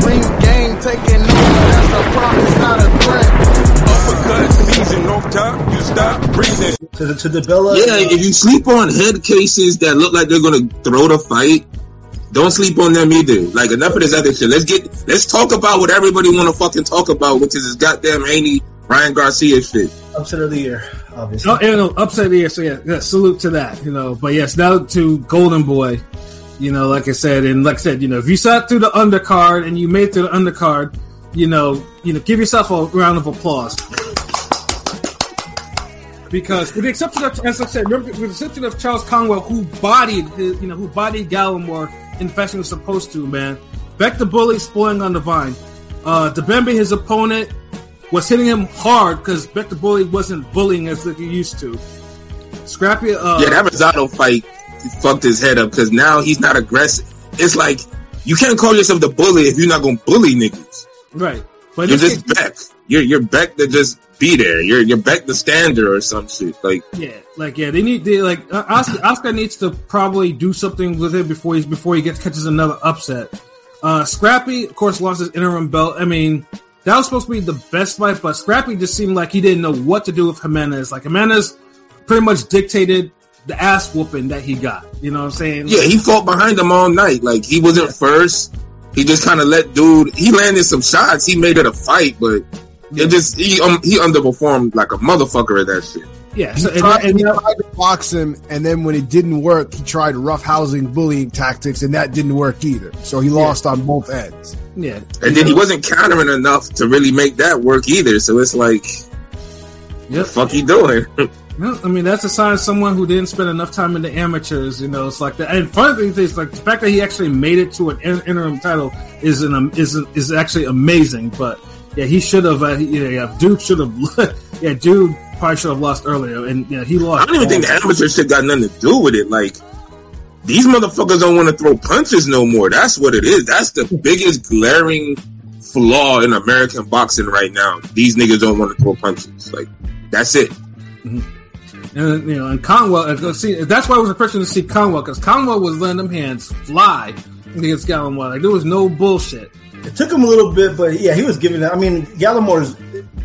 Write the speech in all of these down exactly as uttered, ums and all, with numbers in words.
ring game taking over, that's a promise, not a threat. Uppercut season, no time, you stop breathing. To the, to the Bella. Yeah, if you sleep on head cases that look like they're gonna throw the fight, don't sleep on them either. Like, enough of this other shit. Let's get, let's talk about what everybody want to fucking talk about, which is this goddamn Haney, Ryan Garcia shit. Upset of the year, obviously. Oh, you know, upset of the year. So yeah, yeah, salute to that. You know, but yes, now to Golden Boy. You know, like I said, and like I said, you know, if you sat through the undercard and you made it through the undercard, you know, you know, give yourself a round of applause. Because with the exception of, as I said, remember, with the exception of Charles Conwell, who bodied, you know, who bodied Gallimore in the fashion he was supposed to, man. Beck the Bully spoiling on the vine. Uh, Debembe, his opponent, was hitting him hard because Beck the Bully wasn't bullying as like he used to. Scrappy, uh, yeah, that Rosado fight fucked his head up because now he's not aggressive. It's like, you can't call yourself the bully if you're not gonna bully niggas. Right. But you're just kid, Beck. You're you're Beck to just be there. You're you're Beck the stander or some shit. Like yeah, like yeah, they need they like uh, Oscar, Oscar needs to probably do something with it before he before he gets catches another upset. Uh, Scrappy, of course, lost his interim belt. I mean, that was supposed to be the best fight, but Scrappy just seemed like he didn't know what to do with Jimenez. Like Jimenez pretty much dictated the ass whooping that he got. You know what I'm saying? Yeah, he fought behind him all night. Like he wasn't yeah. first. He just kind of let dude. He landed some shots. He made it a fight, but yeah. it just he um, he underperformed like a motherfucker at that shit. Yeah, he, so, tried, and, and, he tried to box him, and then when it didn't work, he tried roughhousing, bullying tactics, and that didn't work either. So he lost yeah. on both ends. Yeah, and then he wasn't countering enough to really make that work either. So it's like, yep. what the fuck he doing? Well, I mean, that's a sign of someone who didn't spend enough time in the amateurs, you know. It's like that. And funny thing is, like the fact that he actually made it to an interim title is an is is actually amazing. But yeah, he should have. Uh, yeah, yeah, dude should have. Yeah, dude probably should have lost earlier, and yeah, he lost. I don't even think the amateur shit got nothing to do with it. Like these motherfuckers don't want to throw punches no more. That's what it is. That's the biggest glaring flaw in American boxing right now. These niggas don't want to throw punches. Like that's it. Mm-hmm. And you know, and Conwell, see, that's why it was impressive to see Conwell, because Conwell was letting them hands fly against Gallimore. Like there was no bullshit. It took him a little bit, but yeah, he was giving it. I mean, Gallimore's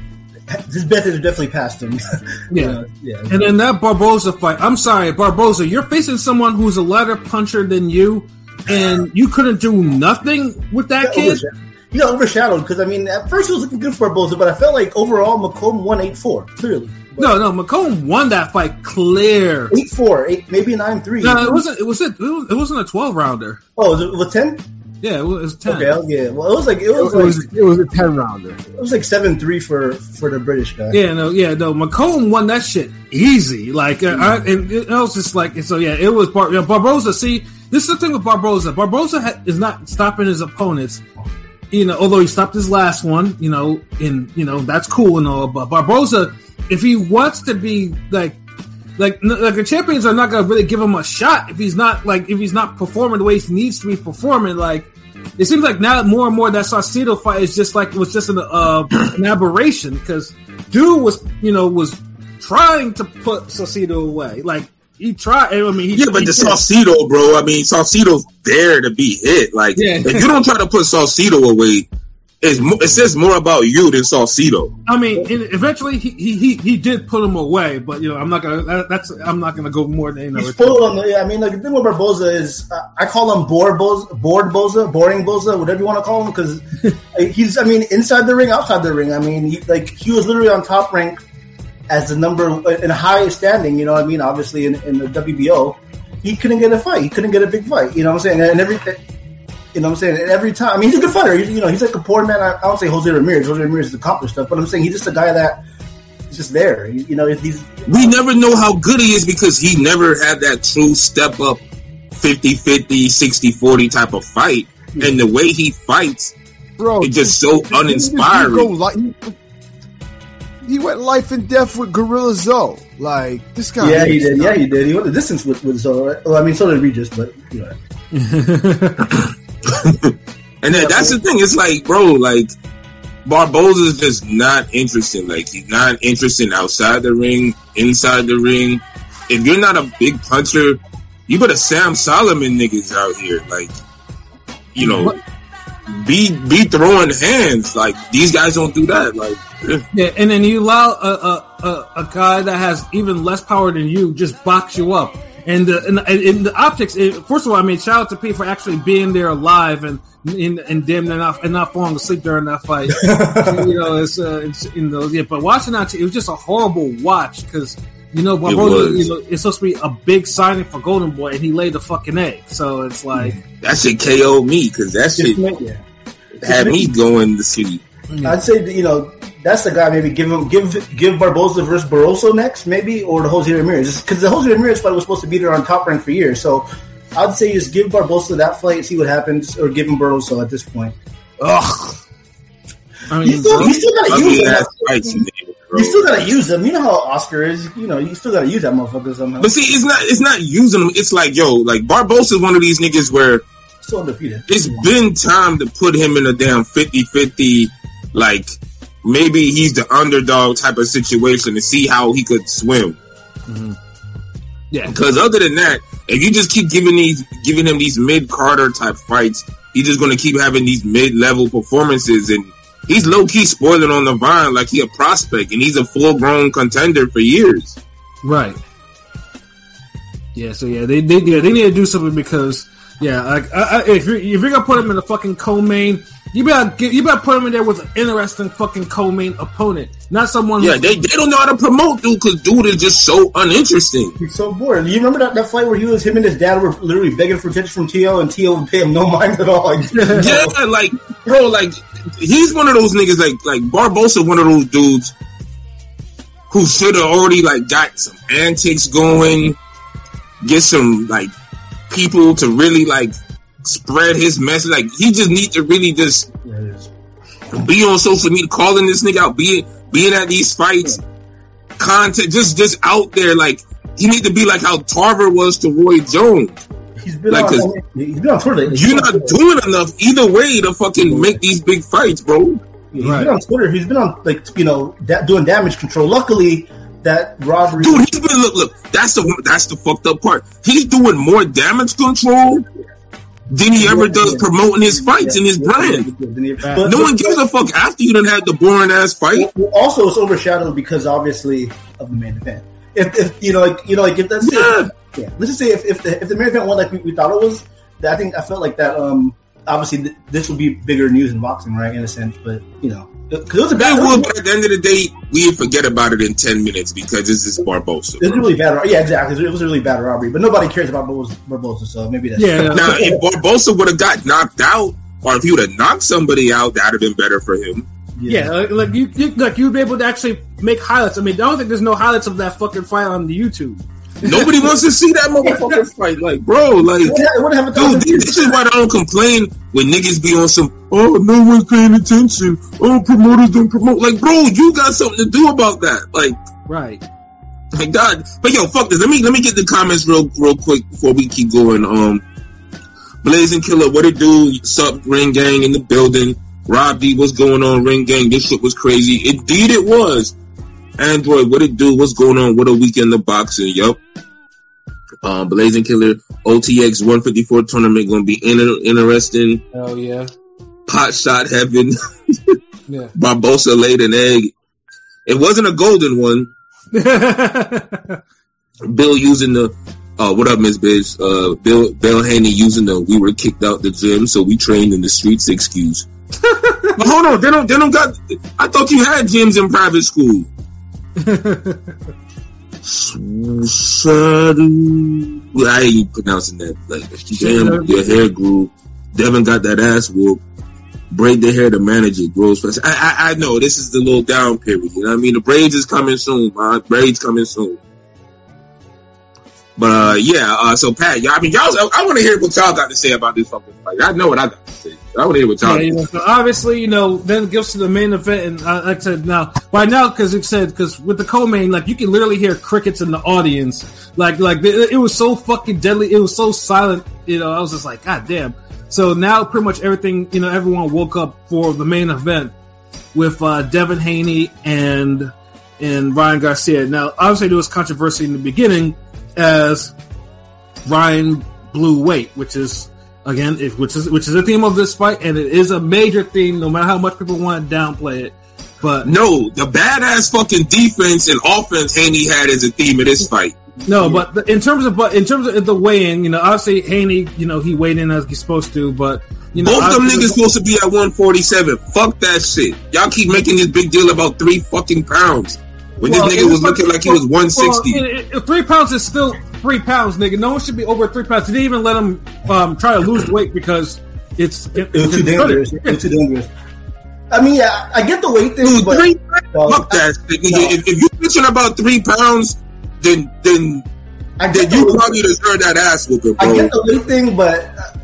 his best is definitely passed him. Yeah, uh, yeah. And then that Barboza fight. I'm sorry, Barboza, you're facing someone who's a lighter puncher than you, and you couldn't do nothing with that he kid. He got overshadowed because I mean, at first it was looking good for Barboza, but I felt like overall McComb won eight four clearly. No, no, McComb won that fight clear. eight four, eight, maybe nine three. No, it wasn't. It was it. It wasn't a twelve rounder. Oh, was it, was it ten? Yeah, it was, it was ten. Okay, yeah. Well, it was like it was, it like, was, it was a ten rounder. It was like seven three for, for the British guy. Yeah, no, yeah, no. McComb won that shit easy. Like, uh, I, and it was just like so. Yeah, it was Bar- yeah, Barboza. See, this is the thing with Barboza. Barboza ha- is not stopping his opponents. You know, although he stopped his last one, you know, and you know that's cool and all. But Barboza, if he wants to be like, like, like the champions are not gonna really give him a shot if he's not like if he's not performing the way he needs to be performing. Like, it seems like now more and more that Saucedo fight is just like it was just an uh, an aberration because dude was you know was trying to put Saucedo away. Like he tried. I mean, he, yeah, but he the did. Saucedo, bro. I mean, Saucedo's there to be hit. Like, yeah. if you don't try to put Saucedo away, it's mo- it says more about you than Saucedo. I mean, and eventually he, he he he did put him away, but you know, I'm not gonna. That, that's I'm not gonna go more than you know. He's full on the, yeah, I mean, like the thing with Barboza is, uh, I call him bored Boza, bored Boza, boring Boza, whatever you want to call him, because he's, I mean, inside the ring, outside the ring. I mean, he, like he was literally on top rank as the number in a high standing. You know what I mean? Obviously, in, in the W B O, he couldn't get a fight. He couldn't get a big fight. You know what I'm saying? And every, you know what I'm saying? And every time, I mean, he's a good fighter. He's, you know, he's like a poor man. I, I don't say Jose Ramirez. Jose Ramirez has accomplished stuff, but I'm saying he's just a guy that is just there. You, you know, he's. We never know how good he is because he never had that true step up fifty-fifty, sixty-forty type of fight. Yeah. And the way he fights, bro, it's just so uninspiring. He went life and death with Gorilla Zoe. Like, this guy. Yeah, he did. Yeah, he did. He went the distance with, with Zoe. Right? Well, I mean, so did Regis, but, you know. And then that's the thing. It's like, bro, like, Barboza's just not interested. Like, he's not interested outside the ring, inside the ring. If you're not a big puncher, you better Sam Solomon niggas out here. Like, you know, be be throwing hands. Like these guys don't do that. Like yeah, yeah and then you allow a, a a a guy that has even less power than you just box you up. And the and, and the optics. It, first of all, I mean, shout out to P for actually being there alive and and, and damn near not and not falling asleep during that fight. you know, it's, uh, it's you know, yeah. But watching that, it was just a horrible watch because you know, Barboza, you know, it's supposed to be a big signing for Golden Boy, and he laid the fucking egg. So it's like that shit K O'd me because that shit yeah. had me going to sleep. Yeah. I'd say that, you know, that's the guy. Maybe give him give give Barboza versus Barroso next, maybe, or the Jose Ramirez, because the Jose Ramirez fight was supposed to be there on Top Rank for years. So I'd say just give Barboza that fight, see what happens, or give him Barroso at this point. Ugh. I mean, you still, you still gotta use him. Fights, you, you still gotta use him. You know how Oscar is. You know, you still gotta use that motherfucker somehow. But see, it's not it's not using him. It's like, yo, like Barbosa is one of these niggas where still undefeated. It's been time to put him in a damn fifty-fifty, like maybe he's the underdog type of situation to see how he could swim. Mm-hmm. Yeah. Because other than that, if you just keep giving these giving him these mid Carter type fights, he's just gonna keep having these mid level performances, and he's low key spoiling on the vine like he a prospect, and he's a full grown contender for years. Right. Yeah. So yeah, they they yeah, they need to do something because yeah, like I, I, if you're if you're gonna put him in the fucking co-main, you better get, you better put him in there with an interesting fucking co-main opponent, not someone. Yeah, they they don't know how to promote dude because dude is just so uninteresting. He's so bored. You remember that, that fight where he was him and his dad were literally begging for tickets from T O and T O would pay him no mind at all. Yeah, like bro, like he's one of those niggas like like Barbosa, one of those dudes who should have already like got some antics going, get some like people to really like spread his message. Like he just need to really just be on social media, calling this nigga out, being being at these fights, content, just just out there. Like he need to be like how Tarver was to Roy Jones. He's been like, on, he's been on Twitter. You're not doing enough either way to fucking make these big fights, bro. He's right. been on Twitter. He's been on like you know da- doing damage control. Luckily, that robbery. Dude, he's been look look. That's the that's the fucked up part. He's doing more damage control than he ever does promoting his fights and his brand. But, no one gives a fuck after you done had the boring ass fight. Also, it's overshadowed because obviously of the main event. If, if you know, like you know, like if that's yeah, if, yeah. Let's just say if if the if the main event went like we, we thought it was, I think I felt like that. Um, obviously th- this would be bigger news in boxing, right? In a sense, but you know, because it was a bad. Would, but at the end of the day, we forget about it in ten minutes because this is Barbosa. It's really bad. Yeah, exactly. It was a really bad robbery, but nobody cares about Barbosa, so maybe that's yeah. Now, if Barbosa would have got knocked out, or if he would have knocked somebody out, that'd have been better for him. Yeah, yeah like, like you, you, like you'd be able to actually make highlights. I mean, I don't think there's no highlights of that fucking fight on the YouTube. Nobody wants to see that motherfucking fight. Like, bro, like, yeah, dude, this is why I don't complain when niggas be on some, oh, no one's paying attention. Oh, promoters don't promote. Like, bro, you got something to do about that. Like, right. Like, God. But yo, fuck this. Let me, let me get the comments real, real quick before we keep going. Um, Blazing Killer, what it do? Sup, Ring Gang in the building. Rob D, what's going on, Ring Gang? This shit was crazy. Indeed it was. Android, what it do? What's going on? What a weekend of boxing. Yup. Um, Blazing Killer, O T X one fifty-four tournament gonna be inter- interesting. Oh yeah. Pot shot heaven. Yeah. Barbosa laid an egg. It wasn't a golden one. Bill using the uh, what up, Miss Bitch? Uh, Bill Bill Haney using the we were kicked out the gym, so we trained in the streets excuse. But hold on, they don't they don't got. I thought you had gyms in private school. I ain't pronouncing that. Like, damn, your hair grew. Devin got that ass whoop. Braid the hair to manage it. Grows fast. I, I I know this is the little down period. You know what I mean? The braids is coming soon, man. Braids coming soon. But uh, yeah. Uh, so Pat, y'all. I mean, y'all. I, I want to hear what y'all got to say about this fucking fight. I know what I got to say. I want to hear what y'all. Yeah, you know, so obviously, you know, then it goes to the main event, and uh, like I said, now right now, because it said because with the co-main, like you can literally hear crickets in the audience. Like, like it, it was so fucking deadly. It was so silent. You know, I was just like, God damn. So now pretty much everything, you know, everyone woke up for the main event with uh, Devin Haney and and Ryan Garcia. Now, obviously, there was controversy in the beginning as Ryan blew weight, which is Again, if, which is which is the theme of this fight, and it is a major theme, no matter how much people want to downplay it. But no, the badass fucking defense and offense Haney had as a theme of this fight. No, but the, in terms of but in terms of the weigh-in, you know, obviously Haney, you know, he weighed in as he's supposed to, but you know, both them niggas supposed to be at one forty-seven. Fuck that shit. Y'all keep making this big deal about three fucking pounds when well, this nigga was looking like he was one sixty. Well, it, it, three pounds is still three pounds, nigga. No one should be over three pounds. They didn't even let him um, try to lose weight because it's it, it was too dangerous. It was too dangerous. I mean, yeah, I get the weight thing, Dude, but three, fuck that. I, no. If, if you're bitching about three pounds, then then. I get you probably deserve that ass whooping, bro. I get the weight thing, but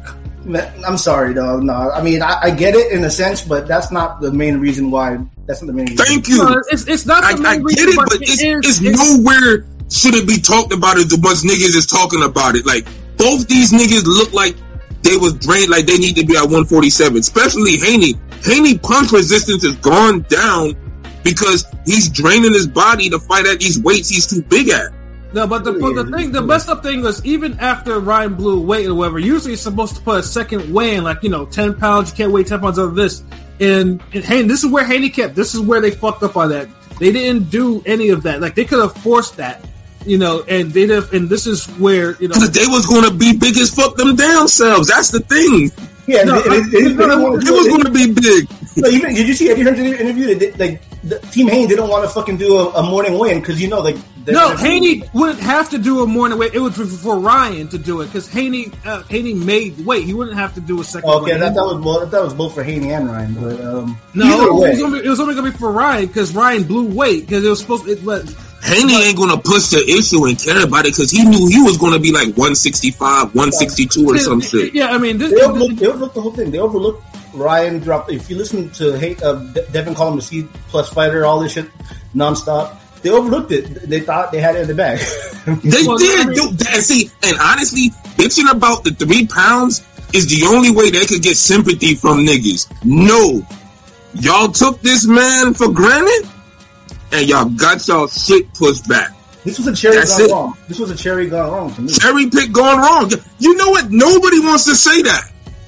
uh, I'm sorry, though. No, I mean, I, I get it in a sense, but that's not the main reason why. That's not the main reason. Thank you. No, it's, it's not the I, main I reason, get it, but, but it's, it is, it's, it's nowhere should it be talked about as much niggas is talking about it. Like, both these niggas look like they was drained, like they need to be at one forty-seven, especially Haney. Haney punch resistance has gone down because he's draining his body to fight at these weights he's too big at. No, but the but the thing, the messed up thing was even after Ryan blew weight or whatever, usually it's supposed to put a second weigh in, like, you know, ten pounds, you can't weigh ten pounds over this. And, and Haney, this is where Haney kept, this is where they fucked up on that. They didn't do any of that. Like, they could have forced that, you know, and they did, and this is where, you know. Because they was going to be big as fuck them damn selves. That's the thing. Yeah, no, it, it, it, it, no, no, it was going to be big. No, even, did you see Eddie Hearn's interview? They, like, the, Team Haney didn't want to fucking do a, a morning weigh-in because, you know, like. No, Haney wouldn't have to do a morning weigh. It was for, for Ryan to do it because Haney uh, Haney made weight. He wouldn't have to do a second. Oh, okay, weigh. that, that was well, that was both for Haney and Ryan, but um. No, it was, only, it was only going to be for Ryan because Ryan blew weight because it was supposed. It, but, Haney ain't going to push the issue and care about it because he knew he was going to be like one sixty-five, one sixty-two or some shit. Yeah, I mean, this, they overlooked, they overlooked the whole thing. They overlooked Ryan dropped. If you listen to hey, uh, Devin call him a C plus fighter, all this shit nonstop. They overlooked it. They thought they had it in the bag. They well, did. I mean, dude, and see, and honestly, bitching about the three pounds is the only way they could get sympathy from niggas. No, y'all took this man for granted, and y'all got y'all shit pushed back. This was a cherry That's gone it. wrong. This was a cherry gone wrong to me. Cherry pick gone wrong. You know what? Nobody wants to say that.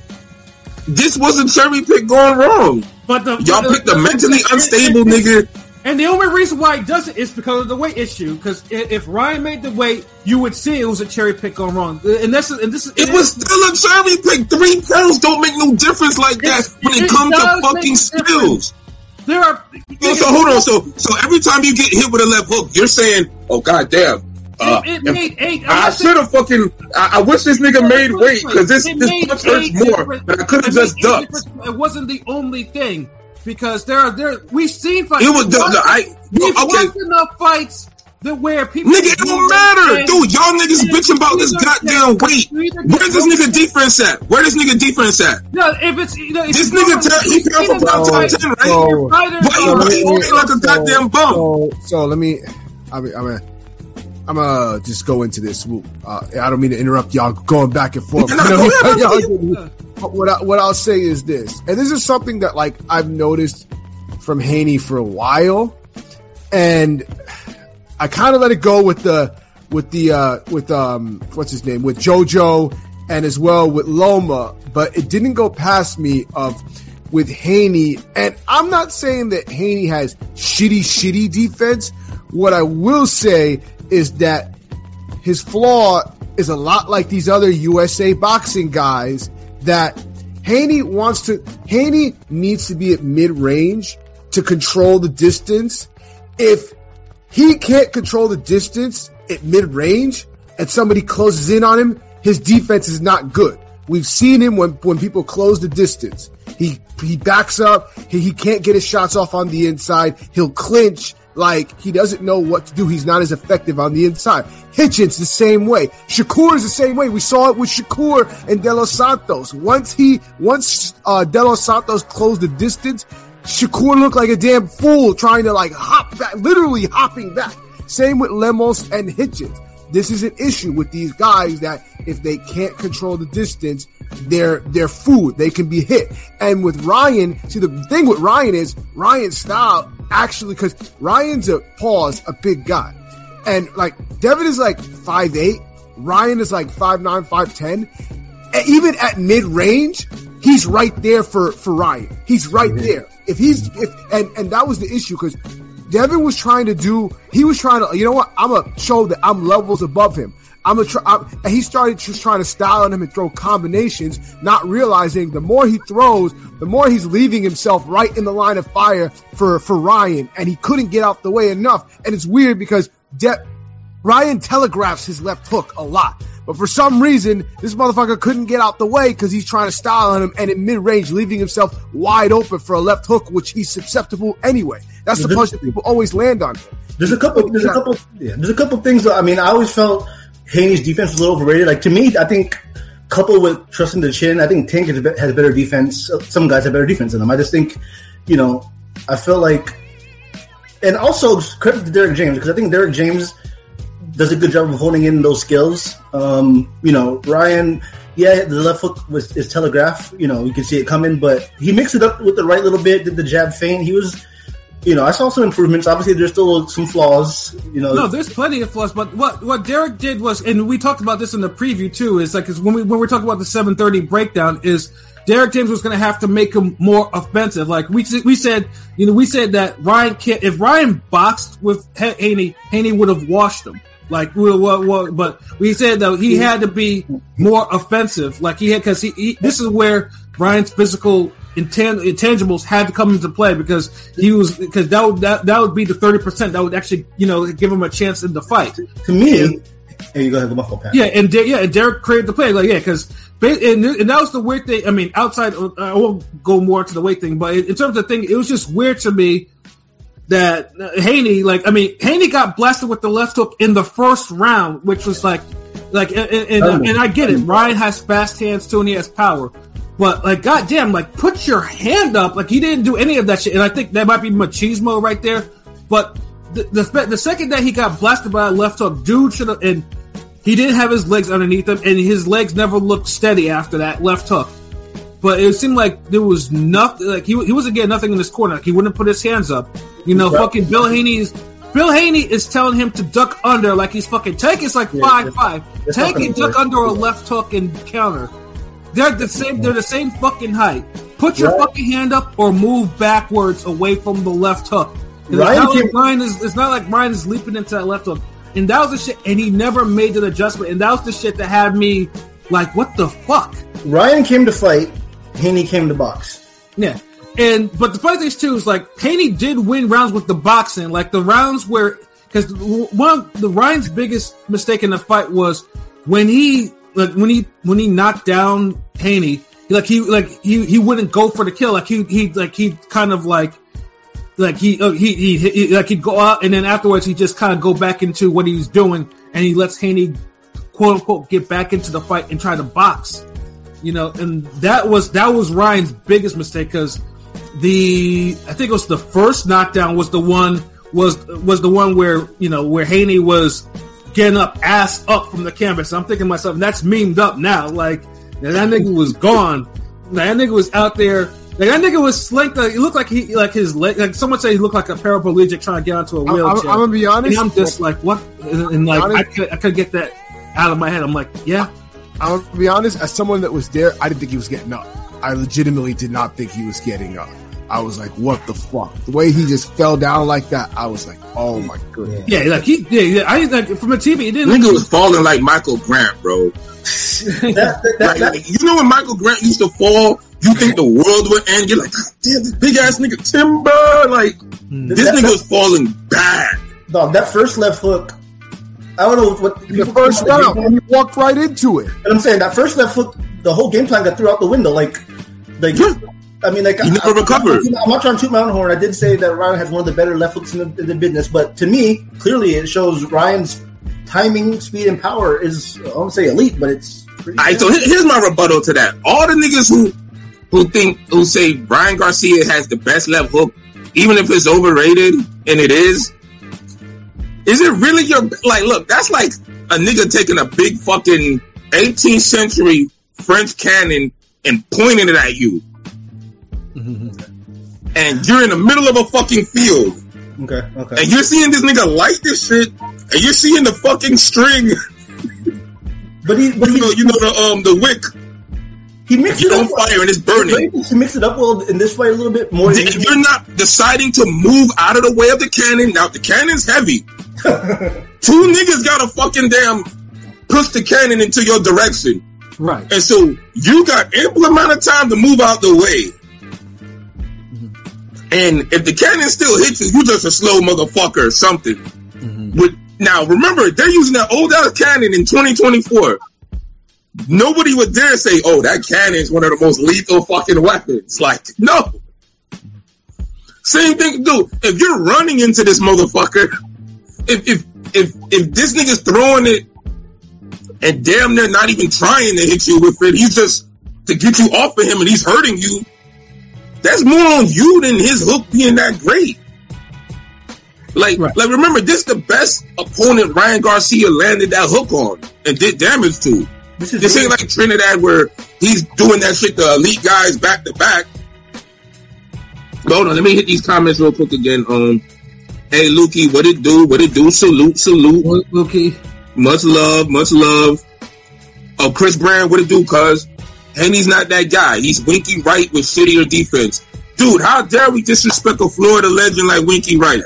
This was a cherry pick gone wrong. But the, y'all the, picked the, a mentally the, unstable and, nigga. And the only reason why it doesn't is because of the weight issue. Because if Ryan made the weight, you would see it was a cherry pick gone wrong. And this is, and this is, it, it was is, still a cherry pick. Three pounds don't make no difference like that when it, it comes to fucking skills. There are. So, so hold on. So so every time you get hit with a left hook, you're saying, "Oh goddamn." Uh, it, it made eight. I should have fucking. I, I wish this nigga made weight because this this punch hurts more. But I could have just ducked. It wasn't the only thing because there are there we've seen fights. It was the, the I. We've Okay. watched enough fights that where people. Nigga, it don't matter, dude. Y'all niggas bitching about this goddamn weight. Where's this nigga defense at? Where this nigga defense at? No, if it's you know, if this nigga t- he pound for pound top ten, right? So, Why you walking like a goddamn bum? So, so let me. I mean, I mean. I'm gonna just go into this. Uh, I don't mean to interrupt y'all going back and forth. No, you know, go ahead, but what I, what I'll say is this, and this is something that like I've noticed from Haney for a while, and I kind of let it go with the with the uh, with um what's his name with JoJo and as well with Loma, but it didn't go past me of with Haney, and I'm not saying that Haney has shitty shitty defense. What I will say is that his flaw is a lot like these other U S A boxing guys that Haney wants to, Haney needs to be at mid-range to control the distance. If he can't control the distance at mid-range and somebody closes in on him, his defense is not good. We've seen him when, when people close the distance. He, he backs up. He, he can't get his shots off on the inside. He'll clinch. Like, he doesn't know what to do. He's not as effective on the inside. Hitchens the same way. Shakur is the same way. We saw it with Shakur and De Los Santos. Once he, once, uh, De Los Santos closed the distance, Shakur looked like a damn fool trying to like hop back, literally hopping back. Same with Lemos and Hitchens. This is an issue with these guys that if they can't control the distance, they're, they're food. They can be hit. And with Ryan, see the thing with Ryan is Ryan's style actually, cause Ryan's a pause, a big guy. And like Devin is like five eight, Ryan is like five nine, five ten. even at mid range, he's right there for, for Ryan. He's right mm-hmm. there. If he's if and and that was the issue because Devin was trying to do. He was trying to. You know what? I'm gonna show that I'm levels above him. I'm a try, I'm, and he started just trying to style on him and throw combinations, not realizing the more he throws, the more he's leaving himself right in the line of fire for, for Ryan, and he couldn't get out the way enough. And it's weird because De- Ryan telegraphs his left hook a lot, but for some reason, this motherfucker couldn't get out the way because he's trying to style on him and in mid-range, leaving himself wide open for a left hook, which he's susceptible anyway. That's the punch that people always land on. There's a couple, there's a couple, yeah, there's a couple things that, I mean, I always felt Haney's defense was a little overrated. Like, to me, I think, coupled with trusting the chin, I think Tank has better defense. Some guys have better defense than him. I just think, you know, I feel like, and also credit to Derek James, because I think Derek James does a good job of holding in those skills. Um, you know, Ryan, yeah, the left hook was is telegraph. You know, you can see it coming, but he mixed it up with the right little bit, did the jab feint. He was, you know, I saw some improvements. Obviously, there's still some flaws. You know, no, there's plenty of flaws. But what, what Derek did was, and we talked about this in the preview too, is like is when we when we're talking about the seven thirty breakdown, is Derek James was going to have to make him more offensive. Like we we said, you know, we said that Ryan can't. If Ryan boxed with Haney, Haney would have washed him. Like, well, well, well, but we said that he had to be more offensive. Like he had, because he, he this is where Ryan's physical Intan- intangibles had to come into play because he was because that would that, that would be the thirty percent that would actually, you know, give him a chance in the fight. To me, and, here you go ahead, the muffle pass. Yeah, and De- yeah, and Derek created the play, like yeah, because and, and that was the weird thing. I mean, outside, I won't go more into the weight thing, but in terms of the thing, it was just weird to me that Haney, like, I mean, Haney got blasted with the left hook in the first round, which was like, like, and and, and, and I get it. Ryan has fast hands too, and he has power. But, like, goddamn, like, put your hand up. Like, he didn't do any of that shit. And I think that might be machismo right there. But the the, the second that he got blasted by a left hook, dude should have, and he didn't have his legs underneath him, and his legs never looked steady after that left hook. But it seemed like there was nothing, like, he, he wasn't getting nothing in his corner. Like, he wouldn't put his hands up. You know, fucking Bill Haney's, Bill Haney is telling him to duck under like he's fucking, Tank is like five five. Tank can duck under a left hook and counter. They're the same. They're the same fucking height. Put your right. fucking hand up or move backwards away from the left hook. It's not, like Ryan is, it's not like Ryan is leaping into that left hook. And that was the shit. And he never made an adjustment. And that was the shit that had me like, what the fuck? Ryan came to fight. Haney came to box. Yeah. And but the funny thing is too is like Haney did win rounds with the boxing. Like the rounds where because one of the Ryan's biggest mistake in the fight was when he. Like when he when he knocked down Haney, like he like he, he wouldn't go for the kill. Like he he like he kind of like like he, uh, he, he he like he'd go out and then afterwards he just kind of go back into what he was doing and he lets Haney quote unquote get back into the fight and try to box, you know. And that was that was Ryan's biggest mistake because the I think it was the first knockdown was the one was was the one where you know where Haney was getting up ass up from the canvas. I'm thinking to myself, that's memed up now. Like, that nigga was gone. That nigga was out there. Like, that nigga was slinked. Like, it looked like he, like his leg, like someone said he looked like a paraplegic trying to get onto a wheelchair. I'm, I'm, I'm gonna be honest. And I'm just like, what? And, and like, I could, I could get that out of my head. I'm like, yeah. I'm gonna be honest. As someone that was there, I didn't think he was getting up. I legitimately did not think he was getting up. I was like, what the fuck? The way he just fell down like that, I was like, oh my goodness. Yeah, like he, yeah, yeah I like from the T V, it didn't. Nigga was falling like Michael Grant, bro. that, that, that, like, you know when Michael Grant used to fall, you think the world would end. You're like, God damn, this big ass nigga Timber. Like, mm. this that, nigga was falling bad. Dog, that first left hook. I don't know what the first round when he walked right into it. But I'm saying that first left hook, the whole game plan got threw out the window. Like, like. Yeah. I mean, like, he never I, recovered. I'm not trying to toot my own horn. I did say that Ryan has one of the better left hooks in the, in the business, but to me, clearly, it shows Ryan's timing, speed, and power is, I won't say elite, but it's pretty. All right, so here's my rebuttal to that. All the niggas who who think who say Ryan Garcia has the best left hook, even if it's overrated, and it is, is it really your like? Look, that's like a nigga taking a big fucking eighteenth century French cannon and pointing it at you. And you're in the middle of a fucking field. Okay, okay. And you're seeing this nigga light this shit, and you're seeing the fucking string. But he, but you know, you know the um the wick He mixed You're it on up. fire and it's burning. He mixed it up well in this fight a little bit more. If you're not deciding to move out of the way of the cannon, now the cannon's heavy. Two niggas gotta fucking damn push the cannon into your direction. Right. And so you got ample amount of time to move out the way. Mm-hmm. And if the cannon still hits you, you just a slow motherfucker or something. Mm-hmm. With, now remember, they're using that old ass cannon in twenty twenty-four. Nobody would dare say, oh, that cannon is one of the most lethal fucking weapons. Like, no. Same thing, dude. If you're running into this motherfucker, if if if if this nigga's throwing it and damn near not even trying to hit you with it, he's just to get you off of him and he's hurting you, that's more on you than his hook being that great. Like, right. like remember, this is the best opponent Ryan Garcia landed that hook on and did damage to. This, is this ain't like Trinidad where he's doing that shit to elite guys back to back. Hold on, let me hit these comments real quick again. Um, hey, Lukey, what it do? What it do? Salute, salute. Lukey. Much love, much love. Oh, Chris Brand, what it do, cuz? Henny's not that guy. He's Winky Wright with shittier defense. Dude, how dare we disrespect a Florida legend like Winky Wright?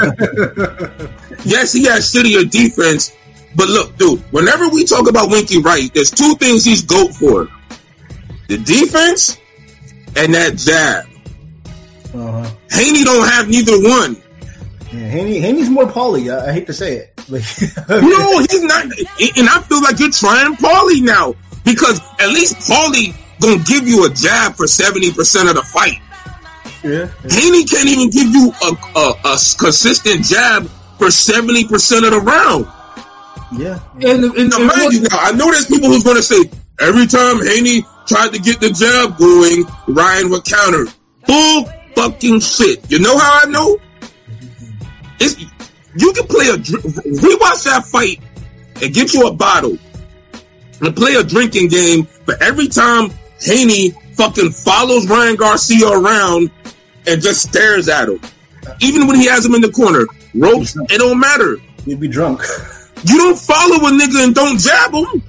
Yes, he has shittier defense. But look, dude, whenever we talk about Winky Wright, there's two things he's GOAT for. The defense and that jab. Uh-huh. Haney don't have neither one. Yeah, Haney, Haney's more Pauly. I, I hate to say it. No, he's not. And I feel like you're trying Pauly now. Because at least Pauly gonna give you a jab for seventy percent of the fight. Yeah, yeah. Haney can't even give you a, a, a consistent jab for seventy percent of the round. Yeah. And, and, now, and mind you, now, I know there's people who's going to say, every time Haney tried to get the jab going, Ryan would counter. Bull fucking shit. You know how I know? It's, you can play a, rewatch that fight and get you a bottle and play a drinking game, but every time Haney fucking follows Ryan Garcia around and just stares at him. Even when he has him in the corner. Ropes, it don't matter. He'd be drunk. You don't follow a nigga and don't jab him.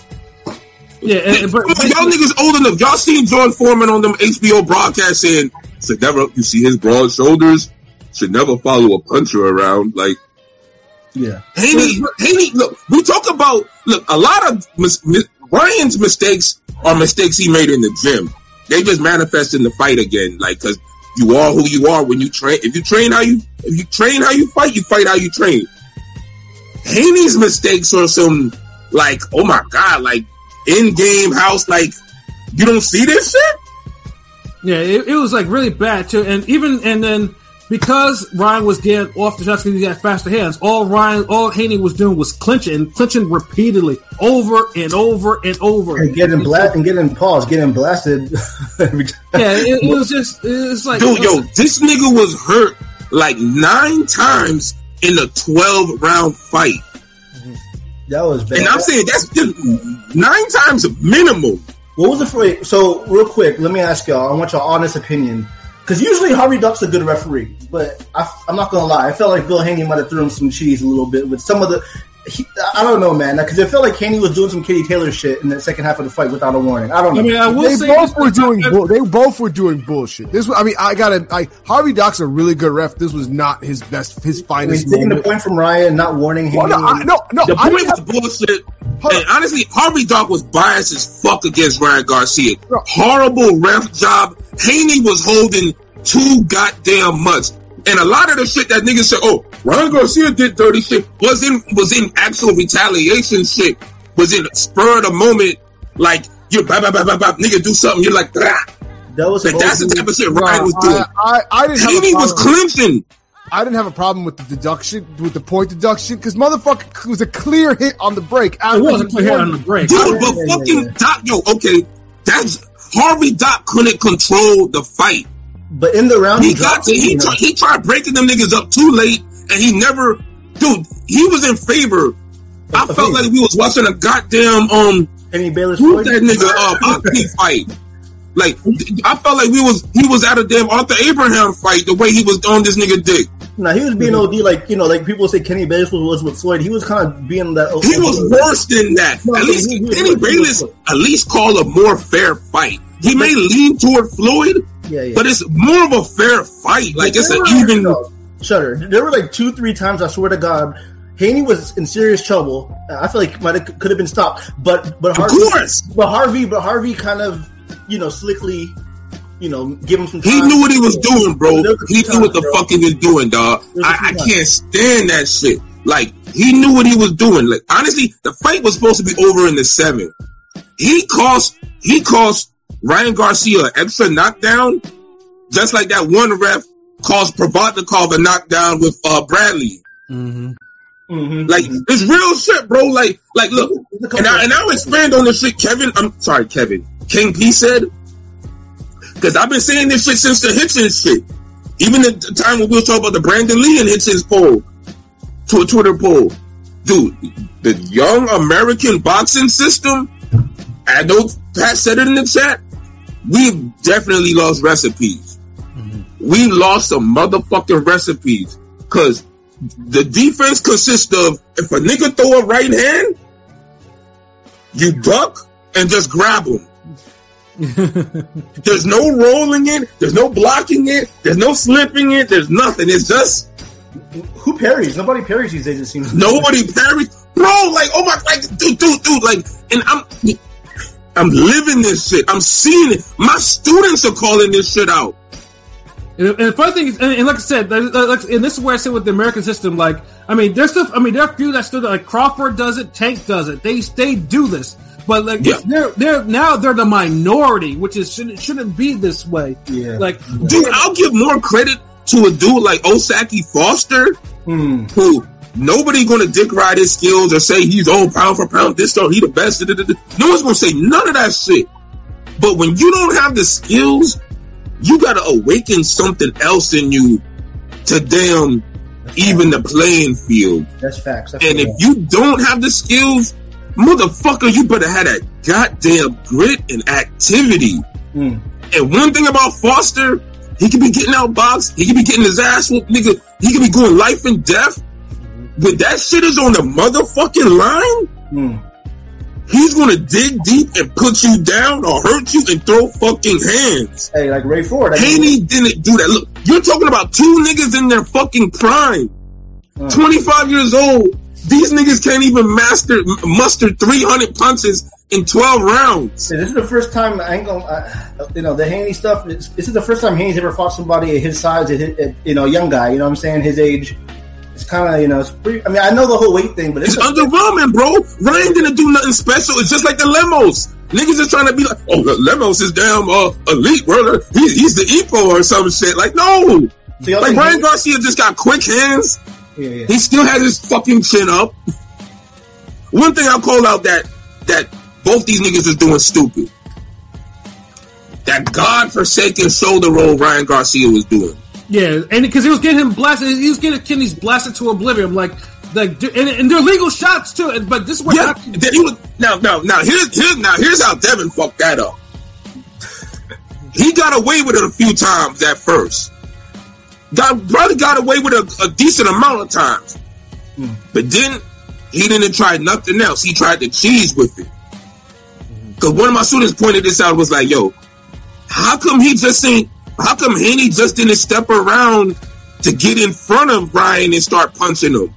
Yeah, and, but, but y'all niggas old enough. Y'all seen John Foreman on them H B O broadcasts saying, should never, you see his broad shoulders, should never follow a puncher around. Like, yeah. Haney, Haney, look, we talk about, look, a lot of mis, mis, Ryan's mistakes are mistakes he made in the gym. They just manifest in the fight again. Like, cause you are who you are when you train. If you train how you, if you train how you fight, you fight how you train. Haney's mistakes are some, like, oh my God, like, in-game house, like, you don't see this shit? Yeah, it, it was, like, really bad, too. And even, and then, because Ryan was getting off the shots because he got faster hands, all Ryan, all Haney was doing was clinching, and clinching repeatedly, over and over and over. And getting blasted, and getting paused, getting blasted. Every time. Yeah, it, it was just, it was like... Dude, yo, this nigga was hurt, like, nine times in a twelve round fight. That was bad. And I'm saying that's just nine times minimum. What was the phrase? So, real quick, let me ask y'all. I want your honest opinion. Because usually Harvey Duck's a good referee. But I, I'm not going to lie. I felt like Bill Haney might have thrown him some cheese a little bit with some of the... He, I don't know, man. Because it felt like Haney was doing some Katie Taylor shit in the second half of the fight without a warning. I don't know. I mean, I will they say both were doing. Bull, they both were doing bullshit. This, I mean, I gotta. I, Harvey Duck's a really good ref. This was not his best, his finest. I mean, taking moment. the point from Ryan, not warning Haney. Well, no, I, no, no. The I point was have, bullshit. And honestly, Harvey Duck was biased as fuck against Ryan Garcia. No. Horrible ref job. Haney was holding too goddamn much. And a lot of the shit that niggas said, oh, Ryan Garcia did dirty shit, was in was in actual retaliation shit, was in spur of the moment, like, you blah, blah, blah, blah, blah, nigga do something, you're like, blah. That was like, that's the type of shit Ryan no, was doing. I, I, I didn't Haney was clinching. I didn't have a problem with the deduction, with the point deduction, because motherfucker was a clear hit on the break. It was a clear hit on the break. Dude, but yeah, yeah, fucking yeah. Doc, yo, okay, that's, Harvey Doc couldn't control the fight. But in the round, he, he got to, he, tried, he tried breaking them niggas up too late, and he never, dude, he was in favor. I felt like we was watching a goddamn, um, Penny Bayless who's that nigga, uh, Aki fight. Like, I felt like we was, he was at a damn Arthur Abraham fight, the way he was on this nigga dick. Nah, he was being O D like you know, like people say Kenny Bayless was with Floyd. He was kind of being that. He was worse than that. No, at least he, he Kenny Bayless at least called a more fair fight. He may lean toward Floyd, yeah, yeah. but it's more of a fair fight. Like it's an even. Shutter. There were like two, three times. I swear to God, Haney was in serious trouble. I feel like might have, could have been stopped, but but Harvey, of course, but Harvey, but Harvey kind of you know slickly. You know, give him some time. He knew what he was doing, bro. He time, knew what the bro. fuck he was doing, dog. I, I can't stand that shit. Like, he knew what he was doing. Like, honestly, the fight was supposed to be over in the seventh. He cost, he cost Ryan Garcia an extra knockdown, just like that one ref caused Provodnikov a knockdown with uh, Bradley. Mm-hmm. Mm-hmm. Like, it's real shit, bro. Like, like, look, and, I, and I'll expand on the shit Kevin, I'm sorry, Kevin, King P said. Because I've been saying this shit since the Hitchens shit. Even at the time when we were talking about the Brandon Lee and Hitchens poll, to a Twitter poll. Dude, the young American boxing system, I know Pat said it in the chat, we've definitely lost recipes. Mm-hmm. We lost some motherfucking recipes. Because the defense consists of, if a nigga throw a right hand, you duck and just grab him. There's no rolling it. There's no blocking it. There's no slipping it. There's nothing. It's just who parries? Nobody parries these days. It seems nobody parries, bro. Like oh my, like dude, dude, dude. Like, and I'm, I'm living this shit. I'm seeing it. My students are calling this shit out. And, and the funny thing is, and, and like I said, like, and this is where I say with the American system, like, I mean, there's stuff. I mean, there are a few that still like Crawford does it, Tank does it. They they do this. But like yeah. they're they're now they're the minority, which is shouldn't shouldn't be this way. Yeah. Like, dude, I'll give more credit to a dude like Osaki Foster, hmm. who nobody gonna dick ride his skills or say he's oh pound for pound this or he the best. Da, da, da. No one's gonna say none of that shit. But when you don't have the skills, you gotta awaken something else in you to damn That's even fact. the playing field. That's facts. That's and fact. if you don't have the skills, motherfucker, you better have that goddamn grit and activity. Mm. And one thing about Foster, he could be getting outboxed, he could be getting his ass whooped, nigga. He could be going life and death. When that shit is on the motherfucking line, mm. he's gonna dig deep and put you down or hurt you and throw fucking hands. Hey, like Ray Ford. I Haney mean, didn't do that. Look, you're talking about two niggas in their fucking prime, uh. twenty-five years old. These niggas can't even master muster three hundred punches in twelve rounds. Yeah, this is the first time I ain't gonna, uh, you know, the Haney stuff. This is the first time Haney's ever fought somebody at his size, at his, at, you know, young guy. You know what I'm saying? His age. It's kind of, you know, it's pretty. I mean, I know the whole weight thing, but it's, it's underwhelming, bro. Ryan didn't do nothing special. It's just like the Lemos. Niggas are trying to be like, oh, Lemos is damn uh, elite, brother. He, he's the Epo or some shit. Like, no. So like Ryan Garcia just got quick hands. Yeah, yeah. He still has his fucking chin up. One thing I'll call out that that both these niggas is doing stupid. That godforsaken shoulder roll Ryan Garcia was doing. Yeah, and because he was getting him blasted, he was getting Kenny's blasted to oblivion. Like, like, and, and they're legal shots too. But this is what yeah, happened. He was, now, now, now, here's here's now here's how Devin fucked that up. He got away with it a few times at first. Got probably got away with a, a decent amount of times, mm. but then he didn't try nothing else. He tried to cheese with it. Because one of my students pointed this out, was like, "Yo, how come he just ain't? How come Haney just didn't step around to get in front of Ryan and start punching him?"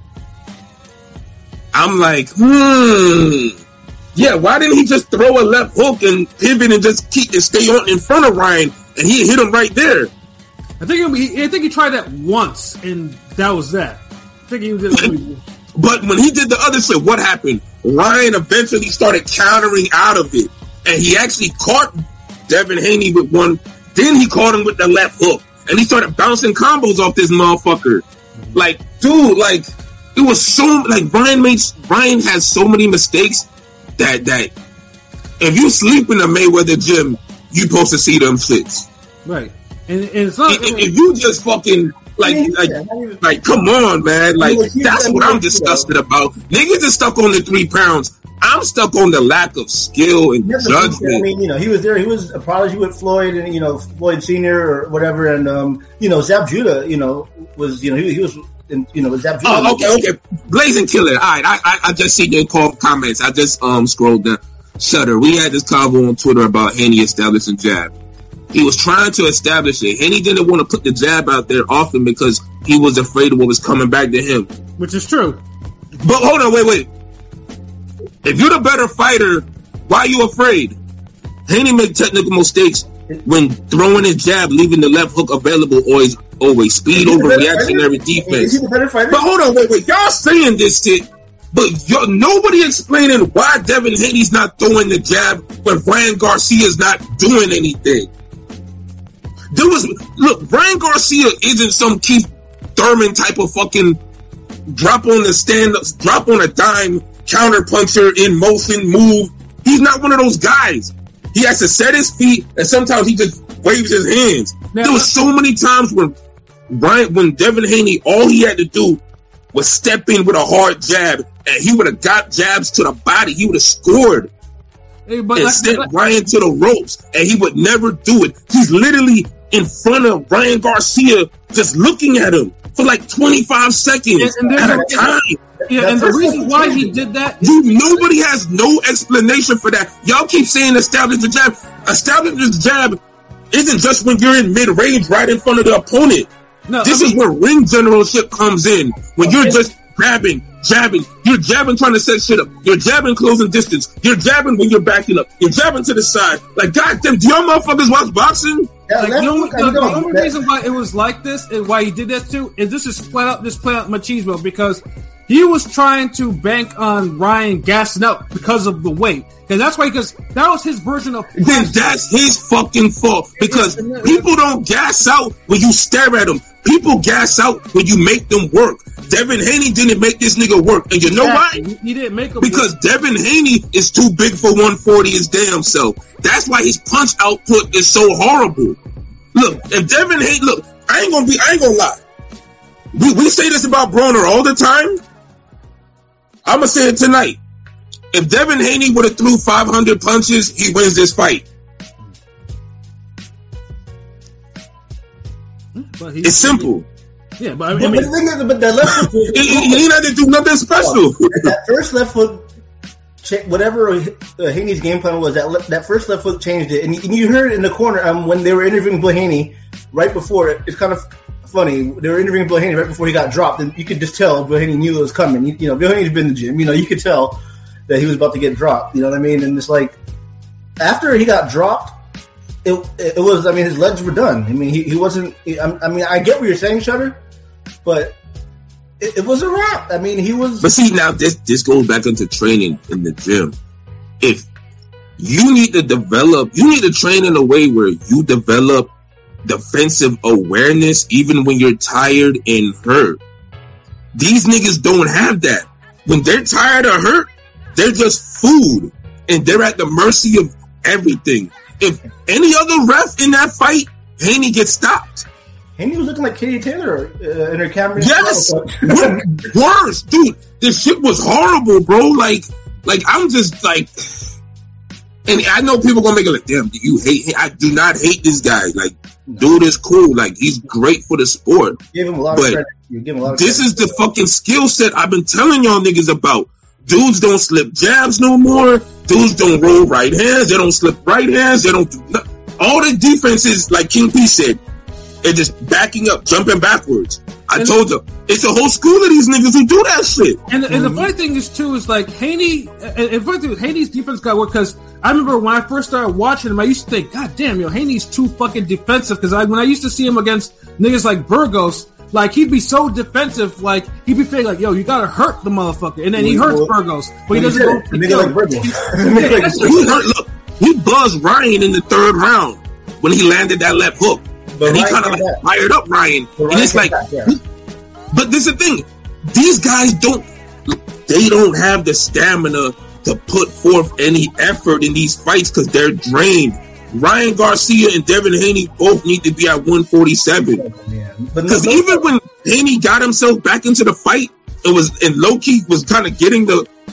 I'm like, hmm. Yeah, why didn't he just throw a left hook and pivot and just keep and stay on in front of Ryan and he hit him right there? I think he, I think he tried that once and that was that. I think he did. But when he did the other shit, what happened? Ryan eventually started countering out of it, and he actually caught Devin Haney with one. Then he caught him with the left hook, and he started bouncing combos off this motherfucker. Like, dude, like it was so like Ryan made Ryan has so many mistakes that that if you sleep in a Mayweather gym, you supposed to see them shits. Right. And, and it's not, if, if you just fucking like, like, like, come on, man. Like, that's what I'm disgusted about. Niggas is stuck on the three pounds. I'm stuck on the lack of skill and judgment. I mean, you know, he was there. He was a prodigy with Floyd, and you know, Floyd Senior or whatever, and um, you know, Zab Judah, you know, was you know he, he was, in, you know, Zab Judah. Oh, okay, okay, Blazing Killer. All right, I I, I just seen your call comments. I just um scrolled down. Shutter. We had this convo on Twitter about Haney establishing jab. He was trying to establish it. Haney didn't want to put the jab out there often because he was afraid of what was coming back to him. Which is true. But hold on, wait, wait. If you're the better fighter, why are you afraid? Haney made technical mistakes when throwing his jab, leaving the left hook available always, always. Speed over reactionary defense. Is he the better fighter? But hold on, wait, wait. Y'all saying this shit, but y'all, nobody explaining why Devin Haney's not throwing the jab when Ryan Garcia's not doing anything. There was, look, Ryan Garcia isn't some Keith Thurman type of fucking drop on the stand, drop on a dime, counter puncher in motion move. He's not one of those guys. He has to set his feet, and sometimes he just waves his hands. Now, there was so many times when Ryan, when Devin Haney, all he had to do was step in with a hard jab, and he would have got jabs to the body. He would have scored. Hey, but and like, sent like, Ryan to the ropes, and he would never do it. He's literally in front of Ryan Garcia, just looking at him for like twenty-five seconds and, and at a time. Yeah, and the reason why he did that, dude, nobody has no explanation for that. Y'all keep saying establish the jab. Establish the jab isn't just when you're in mid-range right in front of the opponent. No, this I mean, is where ring generalship comes in. When you're just grabbing, jabbing, you're jabbing trying to set shit up. You're jabbing closing distance. You're jabbing when you're backing up. You're jabbing to the side. Like, goddamn, do y'all motherfuckers watch boxing? Yeah, like, the only, the, the only that. reason why it was like this and why he did that too is this is flat out this flat out machismo, because he was trying to bank on Ryan gassing out because of the weight. Because that's why, because that was his version of. Then that's his fucking fault. Because people don't gas out when you stare at them. People gas out when you make them work. Devin Haney didn't make this nigga work. And you know exactly. why? He didn't make him Because work. Devin Haney is too big for one forty his damn self. That's why his punch output is so horrible. Look, if Devin Haney, look, I ain't gonna be, I ain't gonna lie. We, we say this about Broner all the time. I'm gonna say it tonight. If Devin Haney would have threw five hundred punches, he wins this fight. But he, it's simple. Yeah, but I mean, but, but the thing is, but that left foot, he, he, he had to do nothing special. That first left foot, whatever uh, Haney's game plan was, that le- that first left foot changed it, and, and you heard it in the corner um, when they were interviewing Bill Haney right before it. It's kind of funny. They were interviewing Bill Haney right before he got dropped, and you could just tell Bill Haney knew it was coming. You, you know, Bill Haney's been in the gym. You know, you could tell that he was about to get dropped. You know what I mean? And it's like after he got dropped, it it was. I mean, his legs were done. I mean, he, he wasn't. He, I, I mean, I get what you're saying, Shutter, but it, it was a wrap. I mean, he was. But see, now this this goes back into training in the gym. If you need to develop, you need to train in a way where you develop defensive awareness even when you're tired and hurt. These niggas don't have that. When they're tired or hurt, they're just food, and they're at the mercy of everything. If any other ref in that fight, Haney gets stopped. Haney was looking like Katie Taylor uh, in her camera. Yes, worse, dude. This shit was horrible, bro. Like, like I'm just like, and I know people gonna make it like, damn, do you hate him? I do not hate this guy. Like, no. Dude is cool. Like, he's great for the sport. Give him a lot but of credit. You give him a lot of this credit. is the fucking skill set I've been telling y'all niggas about. Dudes don't slip jabs no more. Dudes don't roll right hands. They don't slip right hands. They don't do nothing. All the defense is, like King P said, they're just backing up, jumping backwards. I and told you, it's a whole school of these niggas who do that shit. And, and the funny thing is, too, is like Haney, and funny thing is, Haney's defense got work, because I remember when I first started watching him, I used to think, God damn, yo, Haney's too fucking defensive, because I, when I used to see him against niggas like Burgos, like, he'd be so defensive, like, he'd be feeling like, yo, you gotta hurt the motherfucker. And then he hurts Burgos, but he doesn't go. Nigga like Burgos. He hurt, look, he buzzed Ryan in the third round when he landed that left hook. But and he kind of like back. fired up Ryan. But and it's like, back, yeah. But this is the thing. These guys don't, they don't have the stamina to put forth any effort in these fights because they're drained. Ryan Garcia and Devin Haney both need to be at one forty-seven. Because no, even when Haney got himself back into the fight, it was and low key was kind of getting the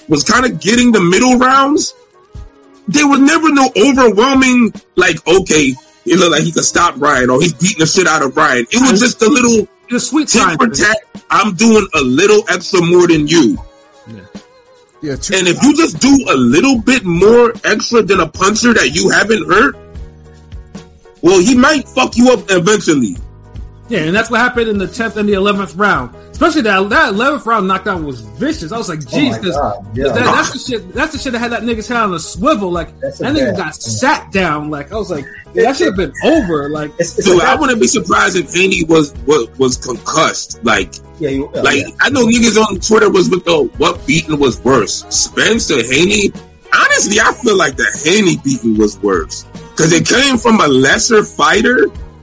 was kind of getting the middle rounds, there was never no overwhelming, like, okay, it looked like he could stop Ryan or he's beating the shit out of Ryan. It was just a little the sweet tit time. for tat. I'm doing a little extra more than you. Yeah. Yeah, two And if you just do a little bit more extra than a puncher that you haven't hurt, well, he might fuck you up eventually. Yeah, and that's what happened in the tenth and the eleventh round. Especially that that eleventh round knockdown was vicious. I was like, Oh geez, my because God, yeah. that, that's the shit. That's the shit that had that nigga's head on a swivel. Like That's a that nigga bad- got sat down. Like I was like, yeah, that should have been over. Like It's, it's Dude, a I bad- wouldn't be surprised if Haney was was, was concussed. Like, yeah, you, yeah, like yeah. I know niggas on Twitter was with the what beating was worse, Spence or Haney. Honestly, I feel like the Haney beating was worse because it came from a lesser fighter,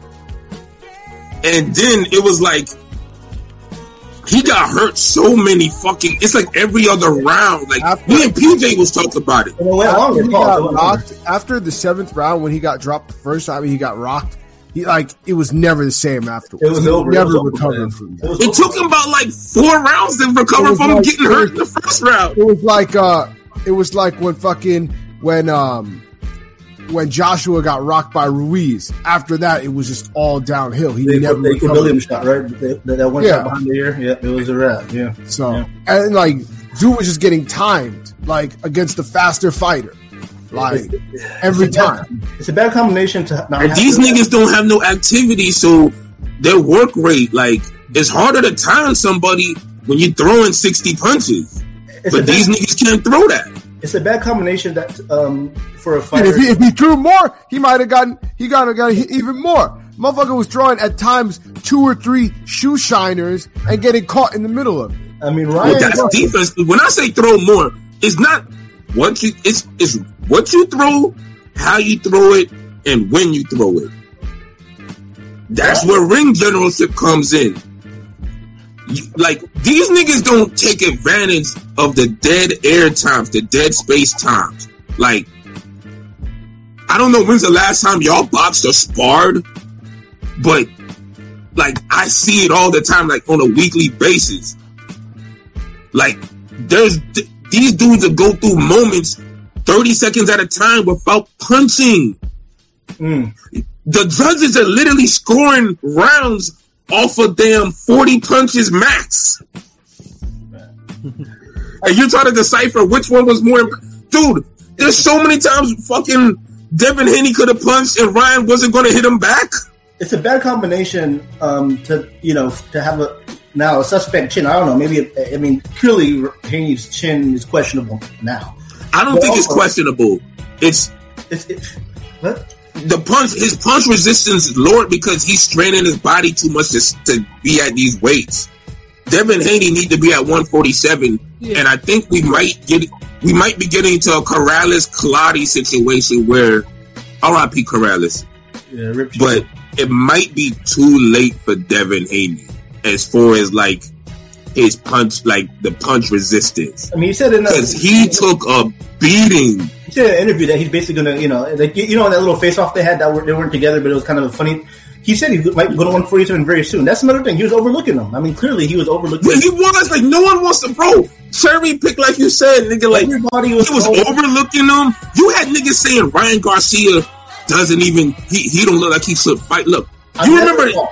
and then it was like he got hurt so many fucking. It's like every other round. Like After- me and P J was talking about it. And it went after longer. he Paul, it got went longer. rocked, after the seventh round when he got dropped the first time he got rocked, he like it was never the same afterwards. It was he over. It never was over, recovered man. from It that. was It over. took him about like four rounds to recover It was from like- getting hurt in the first round. It was like uh, it was like when fucking when um when Joshua got rocked by Ruiz. After that, it was just all downhill. He They, never they, they recovered. Williams shot, right? They, that that one Yeah. shot behind the ear. Yeah, it was a wrap. Yeah. So Yeah. and like dude was just getting timed like against the faster fighter, like every It's a bad- time. It's a bad combination to not And have these to- niggas don't have no activity, so their work rate, like, it's harder to time somebody when you're throwing sixty punches. It's a But bad, these niggas can't throw that. it's a bad combination that um for a And fighter. if he, if he threw more, he might have gotten he got got hit even more. Motherfucker was throwing at times two or three shoe shiners and getting caught in the middle of it. I mean, Well, Ryan. that's defense. When I say throw more, it's not what you it's it's what you throw, how you throw it, and when you throw it. That's where ring generalship comes in. You- Like, these niggas don't take advantage of the dead air times, the dead space times. Like, I don't know when's the last time y'all boxed or sparred, but like I see it all the time, like on a weekly basis. Like, there's th- these dudes that go through moments thirty seconds at a time without punching. Mm. The judges are literally scoring rounds off of damn forty punches max. And you're trying to decipher which one was more. Dude, there's so many times fucking Devin Haney could have punched and Ryan wasn't going to hit him back. It's a bad combination um, to you know to have a now a suspect chin. I don't know. Maybe I mean clearly Haney's chin is questionable now. I don't But think it's also- questionable. It's It's it, what? the punch. His punch resistance is lowered because he's straining his body too much to, to be at these weights. Devin Haney need to be at one forty-seven, Yeah. and I think we might get we might be getting into a Corrales Colati situation where R I P Corrales, Yeah, Rip but it might be too late for Devin Haney as far as like his punch, like the punch resistance, I mean, he said in because a, he took a beating. he said in an interview that he's basically gonna you know like you know that little face off they had that were, they weren't together, but it was kind of funny. He said he might go to one forty-seven very soon. That's another thing. He was overlooking them. I mean, clearly he was overlooking. When he was like, no one wants to, bro. Cherry pick, like you said, nigga. Like Everybody he was was over- overlooking them. You had niggas saying Ryan Garcia doesn't even. He, he don't look like he should fight. Look, I've you never- remember?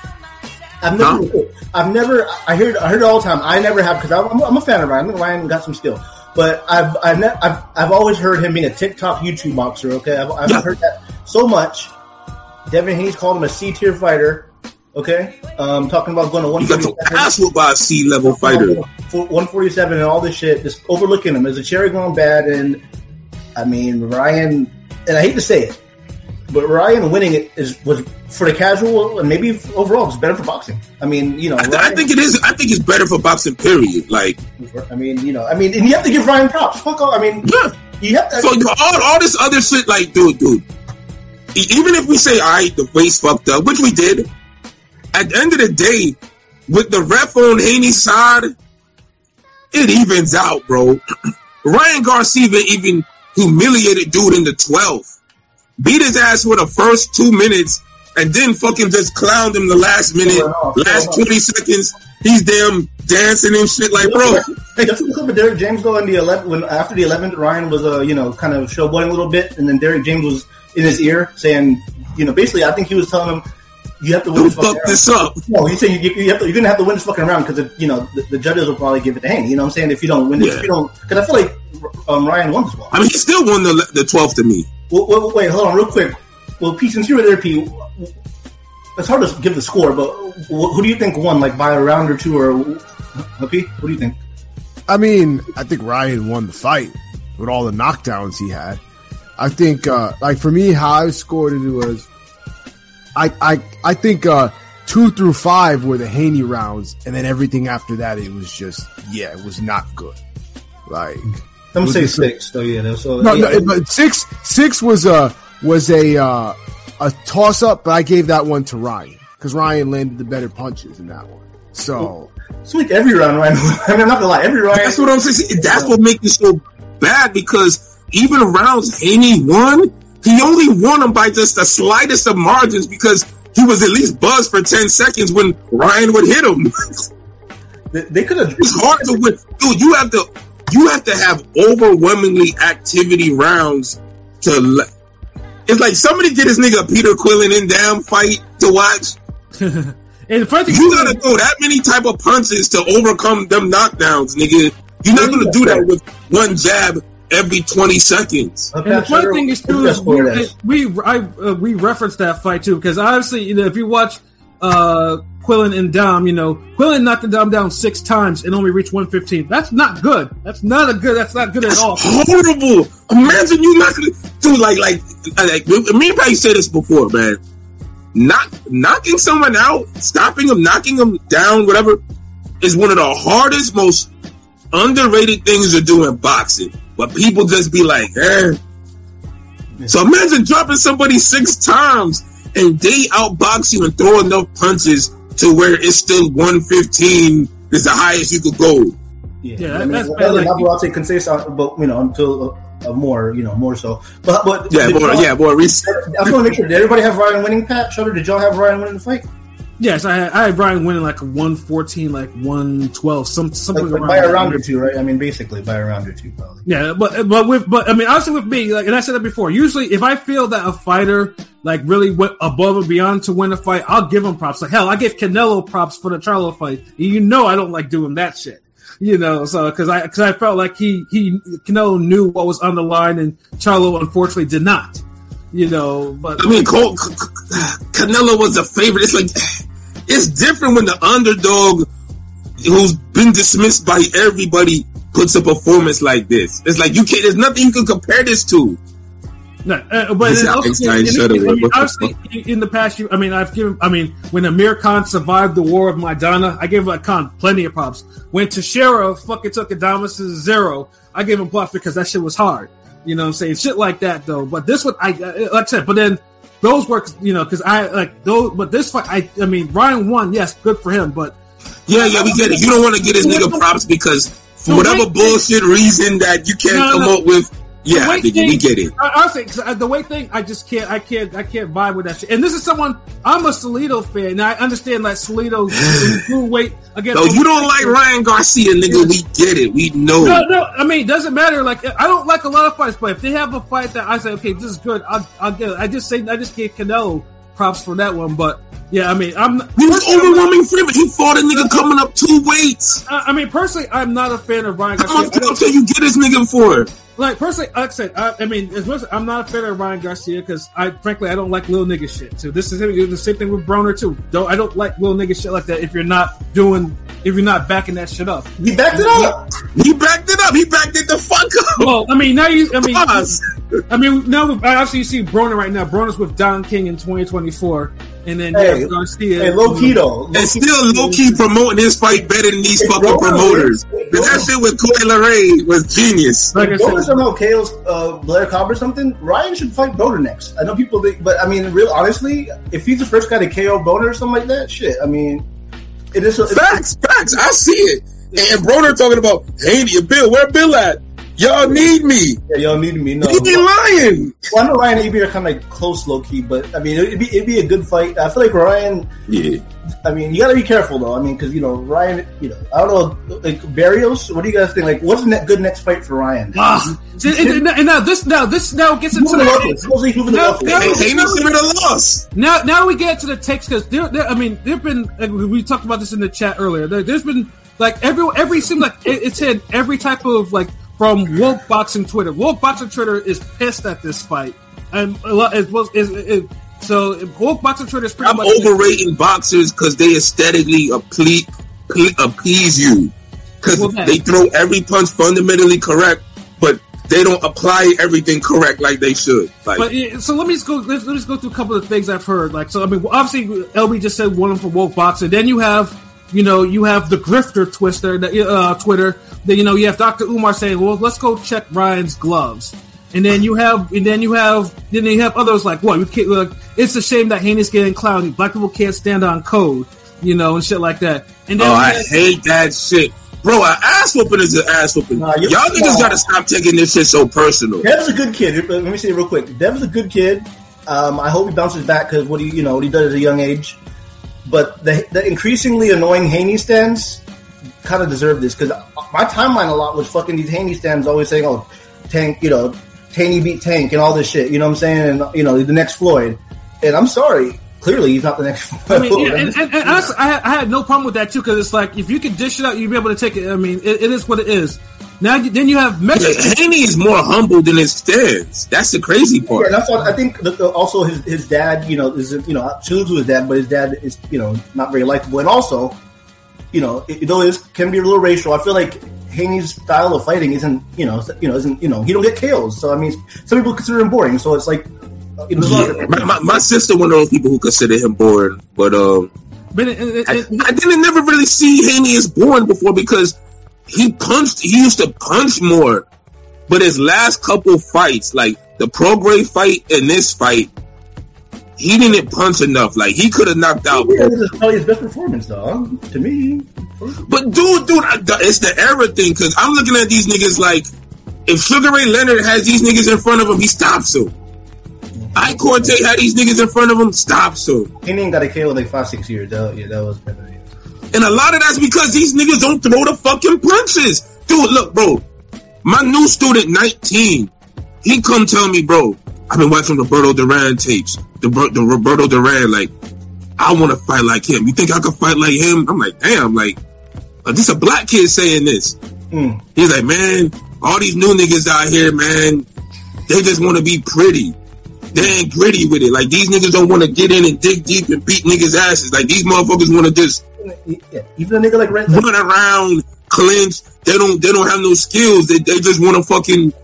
I've never, I've never, I heard, I heard it all the time. I never have because I'm, I'm a fan of Ryan. I think Ryan got some skill, but I've, I've, ne- I've, I've always heard him being a TikTok YouTube boxer. Okay, I've, I've Yeah. heard that so much. Devin Haney's called him a C tier fighter. Okay, um, talking about going to one You got to forty-seven. pass with by a C level fighter. one forty-seven and all this shit, just overlooking him. There's a cherry going bad, and I mean Ryan, and I hate to say it, but Ryan winning it is was for the casual and maybe overall it's better for boxing. I mean, you know, I, th- Ryan, I think it is. I think it's better for boxing. Period. Like, I mean, you know, I mean, and you have to give Ryan props. Fuck off. I mean, yeah. you have to. So all all this other shit, like, dude, dude. e- Even if we say, all right, the weight's fucked up, which we did. At the end of the day, with the ref on Haney's side, it evens out, bro. Ryan Garcia even humiliated dude in the twelfth. Beat his ass for the first two minutes and then fucking just clowned him the last minute, Fair enough, fair last enough. twenty seconds. He's damn dancing and shit. Like, bro. Hey, that's the clip of Derrick James though in the eleventh when after the eleventh, Ryan was uh you know kind of showboating a little bit, and then Derrick James was in his ear saying, you know, basically I think he was telling him you have to win this fucking round. this up. No, he's saying you, you have to, you're gonna have to win this fucking round because you know the, the judges will probably give it to Haney. You know what I'm saying? If you don't win it, Yeah. if you don't, because I feel like um, Ryan won this one. I mean, he still won the the twelfth to me. Well, wait, wait, hold on, real quick. Well, P, since you were there, P, it's hard to give the score, but who do you think won, like by a round or two, or P? What do you think? I mean, I think Ryan won the fight with all the knockdowns he had. I think, uh, like for me, how I scored it was, I, I, I think, uh, two through five were the Haney rounds, and then everything after that, it was just, yeah, it was not good. Like, Some say just, six, so yeah. So no, yeah, no, but six, six was a, was a, uh, a toss up, but I gave that one to Ryan because Ryan landed the better punches in that one. So, it's like every round, Ryan. I mean, I'm not gonna lie, every round. That's what I'm saying. That's what makes it so bad because even the rounds Haney won, he only won them by just the slightest of margins because he was at least buzzed for ten seconds when Ryan would hit him. They, they could have. It's hard to win. Dude, you have to, you have to have overwhelmingly activity rounds to. Le- it's like somebody get this nigga Peter Quillen in damn fight to watch. And the first thing You gotta throw that many type of punches to overcome them knockdowns, nigga. You're not gonna do that with one jab every twenty seconds. And the funny thing is too is we we I uh, we referenced that fight too because obviously you know if you watch uh, Quillen and Dom, you know Quillen knocked Dom down six times and only reached one fifteen. That's not good. That's not a good. That's not good That's at all. horrible. Imagine you knocking, dude. Like like like me and Patty said this before, man. Knock, knocking someone out, stopping them, knocking them down, whatever, is one of the hardest, most underrated things to do in boxing. But people just be like, eh. So imagine dropping somebody six times and they outbox you and throw enough punches to where it's still one fifteen is the highest you could go. Yeah, Yeah, I mean, that's well, bad, like- I'll say consistent, but you know, until uh, uh, more, you know, more so. But but Yeah, did more, y'all- yeah, more I recent. just want to make sure. Did everybody have Ryan winning? Pat, Shutter, did y'all have Ryan winning the fight? Yes, I had, I had Brian winning like a one fourteen, like one twelve, some something Like, like around by a that. round or two, right? I mean, basically by a round or two, probably. Yeah, but but with but I mean, honestly, with me, like, and I said that before. Usually, if I feel that a fighter like really went above and beyond to win a fight, I'll give him props. Like hell, I gave Canelo props for the Charlo fight. You know, I don't like doing that shit. You know, so because I because I felt like he he Canelo knew what was on the line, and Charlo unfortunately did not. You know, but I mean, Cole, Canelo was a favorite. It's like it's different when the underdog who's been dismissed by everybody puts a performance like this. It's like you can't. There's nothing you can compare this to. No, uh, but This it also, Einstein in, in, shut I up. mean, What the obviously, in the past, you, I mean, I've given, I mean, when Amir Khan survived the war of Maidana, I gave like Khan plenty of props. When Teixeira fucking took Adamas to zero, I gave him props because that shit was hard. You know what I'm saying? Shit like that, though. But this one, I, like I said, but then those were, you know, because I, like, those, but this fight, I, I mean, Ryan won, yes, good for him, but. Yeah, yeah, we get it. You don't want to get his nigga props because for whatever bullshit reason that you can't No, come no. up with. Yeah, I think we get it. I, I'll say, cause the weight thing, I just can't, I can't, I can't vibe with that shit. And this is someone, I'm a Salido fan, and I understand that Salido grew weight against. No, you don't like Ryan Garcia, nigga. We get it. We know. No, no, I mean, it doesn't matter. Like, I don't like a lot of fights, but if they have a fight that I say, okay, this is good, I'll, I'll get it. I just say, I just gave Canelo props for that one, but yeah, I mean, I'm. He was overwhelming favorite. He fought a nigga coming up two weights. I, I mean, personally, I'm not a fan of Ryan How Garcia. much time can you get this nigga for? Like, personally, like I said, I, I mean, as much as I'm not a fan of Ryan Garcia because I, frankly, I don't like little nigga shit. So this is the same thing with Broner too. Don't I don't like little nigga shit like that. If you're not doing, if you're not backing that shit up, He backed it up. He backed it up. He backed it the fuck up. well, I mean, now you, I mean, Pause. I mean, now obviously you see Broner right now. Broner's with Don King in twenty twenty-four, and then Hey, Jeff Garcia. Hey, low key though. And still low key promoting his fight better than these fucking Broner promoters. is- Cause that shit with Coy Leray was genius. Like I Broner said, somehow K O's uh, Blair Cobb or something. Ryan should fight Broner next. I know people, think, but I mean, real honestly, if he's the first guy to K O Broner or something like that, shit. I mean, it is. It's, Facts, facts. I see it. And Broner talking about Haney and Bill. Where Bill at? Y'all need me. Yeah, y'all need me. No, He be lying. Well, I know Ryan and A B are kind of like close, low key, but I mean, it'd be it'd be a good fight. I feel like Ryan. Yeah. I mean, you got to be careful though. I mean, because you know Ryan. You know, I don't know, like Barrios. What do you guys think? Like, what's the ne- good next fight for Ryan? Ah, see, and, and now this now this now gets into Moving the weapons. Supposedly he's moving the No, weapons. no. Hey, Haney should have lost. Now, now we get to the takes because there, there. I mean, there've been. Like, we talked about this in the chat earlier. There, there's been like every every seems like it, it's in every type of like from woke boxing Twitter. Woke boxing Twitter is pissed at this fight, and a lot as well. Is, is, so woke boxing Twitter is pretty I'm much overrating boxers because they aesthetically appease, appease you. Because Well, man. they throw every punch fundamentally correct, but they don't apply everything correct like they should. Like, But yeah, so let me just go. Let's, let's go through a couple of things I've heard. Like, so I mean, obviously, L B just said one of them for woke boxing. Then you have, you know, you have the grifter twister, the, uh, Twitter. Then you know you have Doctor Umar saying, "Well, let's go check Ryan's gloves." And then you have, and then you have, then you have others like, "What? You can't, like, it's a shame that Haney's getting clowned. Black people can't stand on code, you know, and shit like that." And then oh, you I have- hate that shit. Bro, an ass whooping is an ass whooping. Nah, you- Y'all niggas nah. gotta stop taking this shit so personal. Dev's a good kid. Let me say it real quick. Dev's a good kid. Um, I hope he bounces back because what he, you know, what he does at a young age. But the, the increasingly annoying Haney stands kind of deserve this because my timeline a lot was fucking these Haney stands always saying, "Oh, Tank, you know, Taney beat Tank and all this shit." You know what I'm saying? And you know, the next Floyd. And I'm sorry, clearly he's not the next Floyd. I mean, yeah, and, and, and honestly, I, had- I had no problem with that too because it's like if you can dish it out, you'll be able to take it. I mean, it, it is what it is. Now, you- then you have Mexican. Haney is more humble than his stands. That's the crazy Yeah, part. and that's what I think. The, the, also, his his dad, you know, is you know, tunes to his dad, but his dad is you know not very likable, and also, you know, it, though it can be a little racial. I feel like Haney's style of fighting isn't you know you know isn't you know he don't get K Os. So I mean, some people consider him boring. So it's like, you know, Yeah. My, my, my sister one of those people who consider him boring, but um, But it, it, I, it, I didn't never really see Haney as boring before because he punched. He used to punch more, but his last couple fights, like the Prograis fight and this fight, he didn't punch enough. Like he could have knocked out. yeah, this is probably his best performance, though. To me, But dude, dude, I- it's the era thing because I'm looking at these niggas like if Sugar Ray Leonard has these niggas in front of him, he stops them. I Corte had these niggas in front of him, stops them. Haney ain't got a K O in like five six years. That, yeah, that was better. Yeah. And a lot of that's because these niggas don't throw the fucking punches. Dude, look, bro. My new student, nineteen, he come tell me, bro, I've been watching Roberto Duran tapes. The, the Roberto Duran, like, I want to fight like him. You think I could fight like him? I'm like, damn, like, uh, this a black kid saying this. Mm. He's like, man, all these new niggas out here, man, they just want to be pretty. They ain't gritty with it. Like, these niggas don't want to get in and dig deep and beat niggas' asses. Like, these motherfuckers want to just Yeah, even a nigga like Red. run around, clinch. They don't. They don't have no skills. They they just want to fucking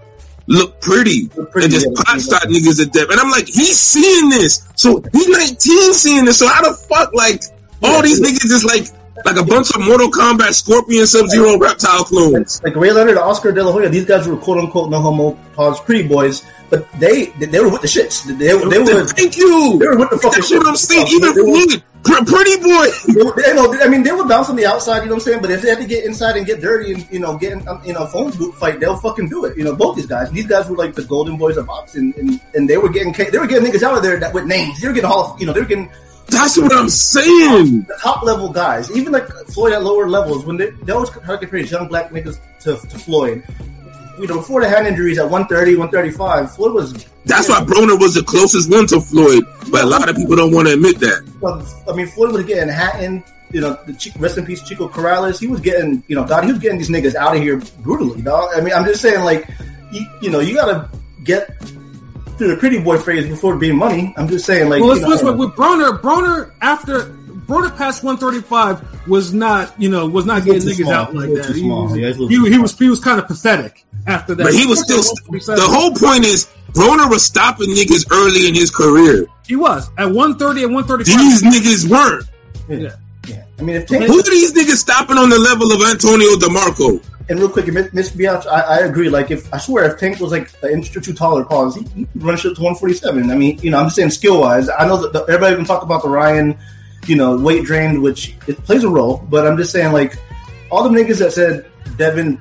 look pretty, Look pretty, and just yeah. pot shot niggas to death. And I'm like, he's seeing this. So he's nineteen seeing this. So how the fuck like all these niggas is like like a bunch of Mortal Kombat Scorpion Sub Zero reptile clones. Like Ray Leonard, Oscar De La Hoya, these guys were quote unquote no homo pause pretty boys, but they they, they were with the shits. They, they were Thank you. they were with the fucking That's shit. what I'm saying. They Even were- Floyd, pr- pretty boy. They, were- they, know, I mean, they would bounce on the outside, you know what I'm saying? But if they had to get inside and get dirty and, you know, get in, um, you know, phone boot fight, they'll fucking do it. You know, both these guys. These guys were like the golden boys of boxing, and, and they were getting, they were getting niggas out of there that with names. They were getting all, you know, they were getting That's what I'm saying. the top level guys. Even like Floyd at lower levels, when they, they always try to compare young black niggas to, to Floyd. You know, before the hand injuries at one thirty, one thirty-five, Floyd was. That's why Broner was the closest one to Floyd, but a lot of people don't want to admit that. Well, I mean, Floyd was getting Hatton, you know, the Ch- rest in peace Chico Corrales. He was getting, you know, God, he was getting these niggas out of here brutally, dog. I mean, I'm just saying, like, you, you know, you gotta get through the pretty boy phase before being money. I'm just saying, like, well, you let's know, put it with Broner. Broner after Broner past one thirty-five was not, you know, was not He's a getting little too niggas small. out like He's a that. little too He small. was, Yeah, he's a little he, too he small. was he was kind of pathetic after that. But he was still, the whole point is, Broner was stopping niggas early in his career. He was at one thirty and one thirty-five. These niggas weren't. yeah. yeah. I mean, if Tank, Who are these niggas stopping on the level of Antonio DeMarco? and real quick, Miss Miss Biatch, I, I agree. Like, if I swear, if Tank was like an inch or two taller, pause, he, he could run shit to one forty-seven. I mean, you know, I'm just saying skill wise. I know that the, everybody can talk about the Ryan, you know, weight drained, which it plays a role. But I'm just saying, like, all the niggas that said Devin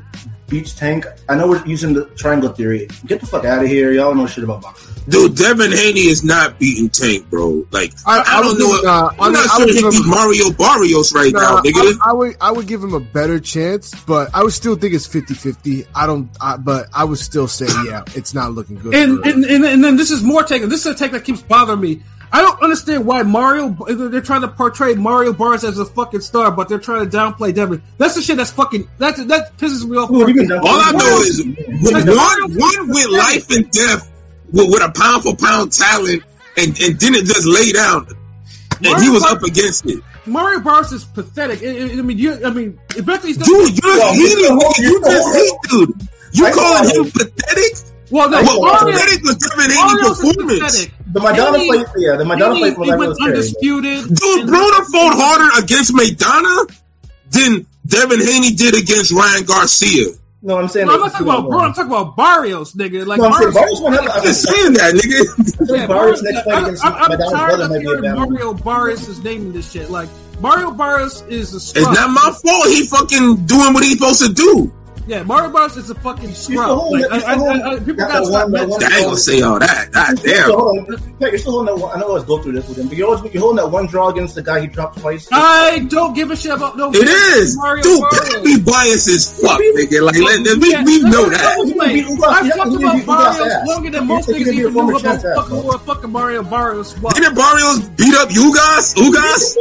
beats Tank. I know we're using the triangle theory. Get the fuck out of here. Y'all know shit about boxing. Dude, Devin Haney is not beating Tank, bro. Like, I, I, I don't know. Uh, I'm not sure he beat Mario Barrios right nah, now, nigga. I, I would, I would give him a better chance, but I would still think it's fifty-fifty. I don't, I, but I would still say, yeah, it's not looking good. And and, and and then this is more take. This is a take that keeps bothering me. I don't understand why Mario. They're trying to portray Mario Barrios as a fucking star, but they're trying to downplay Devin. That's the shit that's fucking. That that pisses me off. All I know is one one with life and death. With, with a pound for pound talent, and, and didn't just lay down, and Mario he was Bar- up against it. Mario Barrios is pathetic. I, I mean, you. I mean, eventually, dude, you're well, hating. You just hate, dude. You I calling him pathetic? Well, no, well, Mario, pathetic was Devin Haney performance. The Madonna Haney, fight, yeah, the Madonna Haney, fight was he went undisputed. Dude, Broner fought harder against Maidana than Devin Haney did against Ryan Garcia. No, I'm saying. No, I'm not talking about bro. I'm talking about Barrios, nigga. Like no, I'm Barrios, Barrios won't have. I'm just saying that, nigga. Yeah, Barrios next fight against I, I, I'm Madonna's tired brother of might be a hearing bad one. Mario Barrios is naming this shit. Like Mario Barrios is a scrub. It's not my fault. He fucking doing what he's supposed to do. Yeah, Mario Barrios is a fucking scrub. Like, I, I, I, people got to stop that. I ain't gonna say all that. God damn. You're still holding that one. I know I was go through this with him, but you're always you're holding that one draw against the guy he dropped twice. I don't give a shit about no. It is, Mario dude. Be biased as fuck, nigga. Like, let, let, we, yeah, we know that. I talked about Barrios longer than most niggas even knew about fucking more fucking Mario Barrios. Didn't Barrios beat up Ugas? Ugas?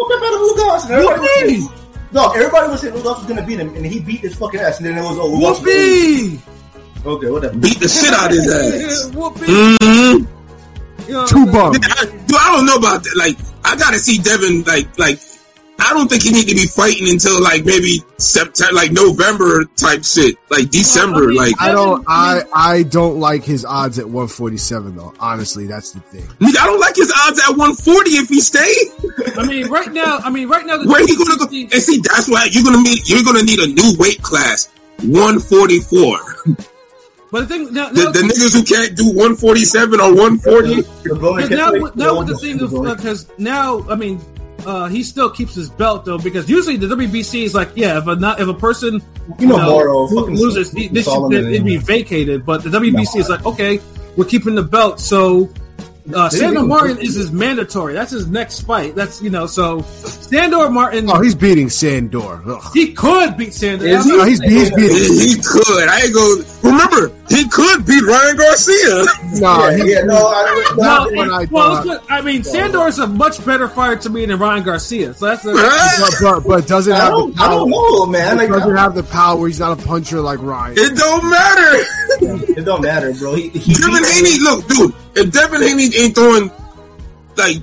Ugas? No, everybody was saying Ugas was gonna beat him, and he beat his fucking ass, and then it was oh, Ugas. Whoopee! Okay, whatever. Beat the shit out of his ass. Whoopee! Mm-hmm. You know, Two bums. I, dude, I don't know about that. Like, I gotta see Devin. Like, like, I don't think he need to be fighting until like maybe September, like November type shit, like December. Like, I don't, I, I don't like his odds at one forty-seven though. Honestly, that's the thing. I don't like his odds at one forty if he stay. I mean, right now, I mean, right now, where he gonna go? And see, that's why you're gonna need, you're gonna need a new weight class, one forty-four. But the thing, now, the, now, the niggas who can't do one forty-seven or one forty. Now, now with the thing of because now, I mean. Uh, he still keeps his belt though, because usually the W B C is like, yeah, if a not, if a person you know, know Moro, loses, he, this should, it'd be vacated. But the W B C no. is like, okay, we're keeping the belt. So uh, Sandor Martin is his mandatory. That's his next fight. That's you know, so Sandor Martin. Oh, he's beating Sandor. Ugh. He could beat Sandor. Is he? No, he's, he's beating. He, he could. I ain't go. Remember, he could beat Ryan Garcia. No, yeah, he, yeah, no, I, no, no I, well, I mean, Sandor is a much better fighter to me than Ryan Garcia. So that's a, but, but, but doesn't have the power. I don't know, man. Like, doesn't have the power. He's not a puncher like Ryan. It don't matter. It don't matter, bro. He, he Devin Haney, look, dude. If Devin Haney ain't throwing, like,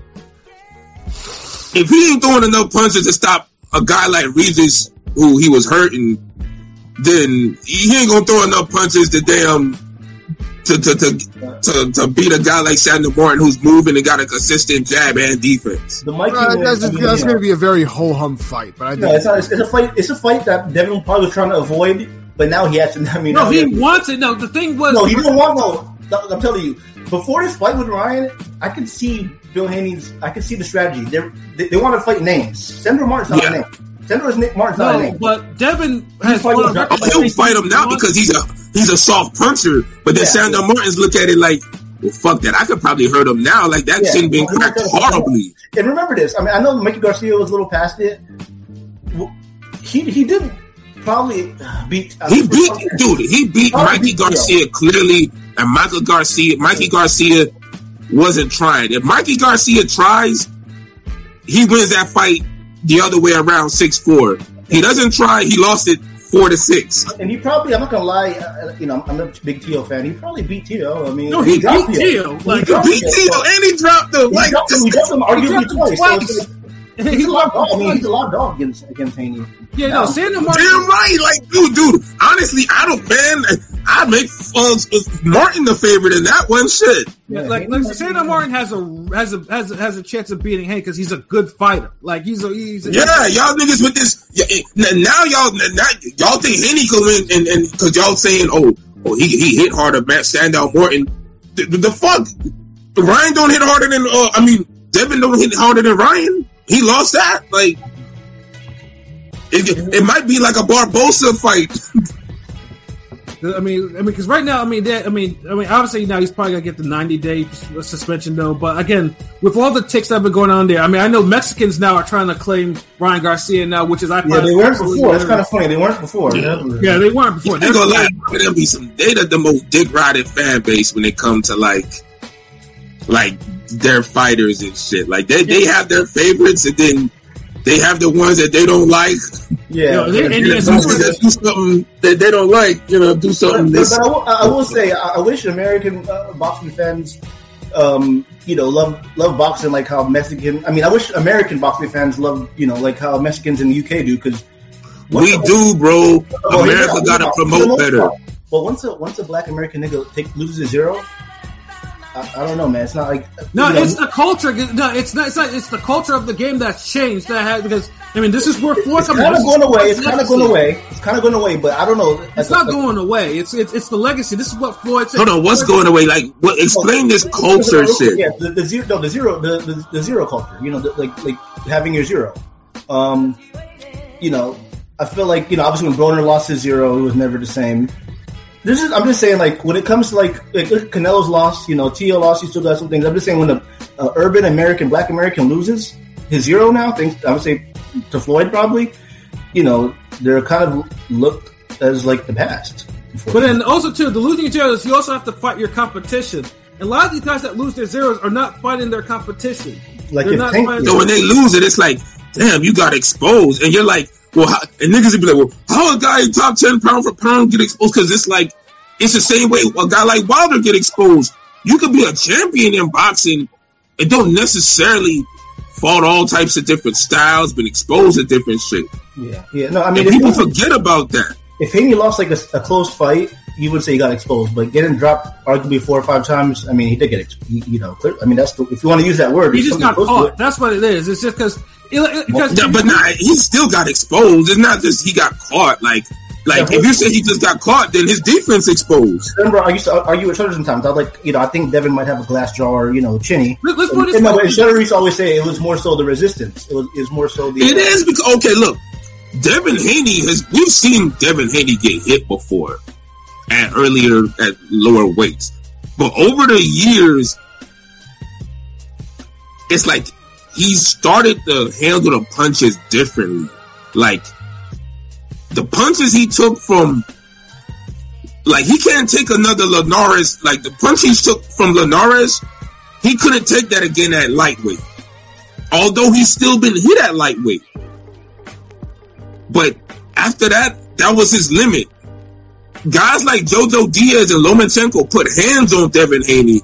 if he ain't throwing enough punches to stop a guy like Regis, who he was hurting, then he ain't gonna throw enough punches to damn to to to to, to beat a guy like Sandor Martin who's moving and got a consistent jab and defense. The Mikey uh, that's I mean, that's yeah. going to be a very ho hum fight, but I no, it's not. It's, it's a fight. It's a fight that Devin probably was trying to avoid, but now he has to. I mean, no, he wants it. No, the thing was, no, he didn't want no. I'm telling you, before this fight with Ryan, I could see Bill Haney's. I could see the strategy. They're, they they want to fight names. Sandor Martin's not yeah. a name. Sandor Martin's no, not a name. But Devin has fight won. him. He'll fight him now because he's a he's a soft puncher. But then yeah, Sandor yeah. Martin's look at it like, well, fuck that. I could probably hurt him now. Like that yeah, shit been well, cracked horribly. And remember this. I mean, I know Mikey Garcia was a little past it. He he did probably beat. Uh, he beat dude. He beat Mikey beat Garcia clearly, and Michael Garcia. Mikey Garcia wasn't trying. If Mikey Garcia tries, he wins that fight the other way around, six four. He doesn't try. He lost it four to six. And he probably, I'm not gonna lie, uh, you know, I'm a big Tio fan. He probably beat Tio. I mean, no, he, he beat Tio. Like, he beat Tio, and he dropped him. He like, dropped him, he dropped him arguably twice. twice. So he's a lot dog. I mean, he's a lot dog against against Haney. Yeah, no, Sandor Martin. Damn right, like, dude, dude. Honestly, I don't, man. I make uh, Martin the favorite in that one. Shit. Yeah, like, like Sandor Martin has a has a has a, has a chance of beating Haney because he's a good fighter. Like he's a he's a, yeah. Y'all niggas with this. Yeah, now y'all now, y'all think Haney can win, and and because y'all saying, oh, oh, he he hit harder, Matt Sandor Martin. The, the, the fuck, Ryan don't hit harder than. Uh, I mean, Devin don't hit harder than Ryan. He lost that. Like, it, it might be like a Barbosa fight. I mean, I mean, because right now, I mean, they, I mean, I mean, obviously now he's probably gonna get the ninety day suspension though. But again, with all the ticks that have been going on there, I mean, I know Mexicans now are trying to claim Ryan Garcia now, which is I. Yeah, they weren't before. That's kind of funny. They weren't before. Yeah, yeah they weren't before. They're gonna lie. There'll be some. They the most dick riding fan base when it comes to like, like their fighters and shit. Like they, they have their favorites, and then they have the ones that they don't like. Yeah, you know, they, and, and, do something that they don't like. You know, do something. But, but I, will, I will say, I, I wish American uh, boxing fans, um, you know, love love boxing like how Mexican. I mean, I wish American boxing fans love, you know, like how Mexicans in the U K do. Because we do, bro. Well, America yeah, got to promote better. Part. But once a once a black American nigga take, loses a zero. I, I don't know, man. It's not like no. You know, it's the culture. No, it's not. It's not. It's the culture of the game that's changed. That has because I mean, this is where Floyd comes. It's kind of going away. It's kind of going away. It's kind of going away. But I don't know. It's not going away. It's it's it's the legacy. This is what Floyd said. Hold on. What's going away? Like, what? Explain this culture shit. Yeah, the, the zero. No, the zero. The, the the zero culture. You know, the, like like having your zero. Um, you know, I feel like you know, obviously when Broner lost his zero, it was never the same. This is, I'm just saying, like, when it comes to, like, like Canelo's lost, you know, Tio lost, he still got some things. I'm just saying when the uh, urban American, black American loses his zero now, thanks, I would say, to Floyd probably, you know, they're kind of looked as, like, the past. But then also, too, the losing zeros, you also have to fight your competition. And a lot of these guys that lose their zeros are not fighting their competition. Like, they're not fighting so when they lose it, it's like, damn, you got exposed. And you're like, well, how, and niggas would be like, well, how a guy top ten pound for pound get exposed? Because it's like, it's the same way a guy like Wilder get exposed. You could be a champion in boxing and don't necessarily fought all types of different styles, been exposed to different shit. Yeah, yeah. No, I mean, and people forget about that. If Haney lost like a, a close fight, you would say he got exposed. But getting dropped arguably four or five times, I mean, he did get exposed. You know, I mean, that's the, if you want to use that word. He just got caught. That's what it is. It's just because. Well, yeah, but nah, he still got exposed. It's not just he got caught. Like, like yeah, if you say he just got caught, then his defense exposed. Remember, I used to argue with Shutter sometimes. I like, you know, I think Devin might have a glass jaw or, you know, chinny. Let, let's put it. No, but Shutter used to always say it was more so the resistance. It was, it was more so the. It uh, is because okay, look, Devin Haney has. We've seen Devin Haney get hit before, at earlier at lower weights, but over the years, it's like. He started to handle the punches differently. Like, the punches he took from, like, he can't take another Linares, like, the punch he took from Linares, he couldn't take that again at lightweight. Although he's still been hit at lightweight. But after that, that was his limit. Guys like Jojo Diaz and Lomachenko put hands on Devin Haney,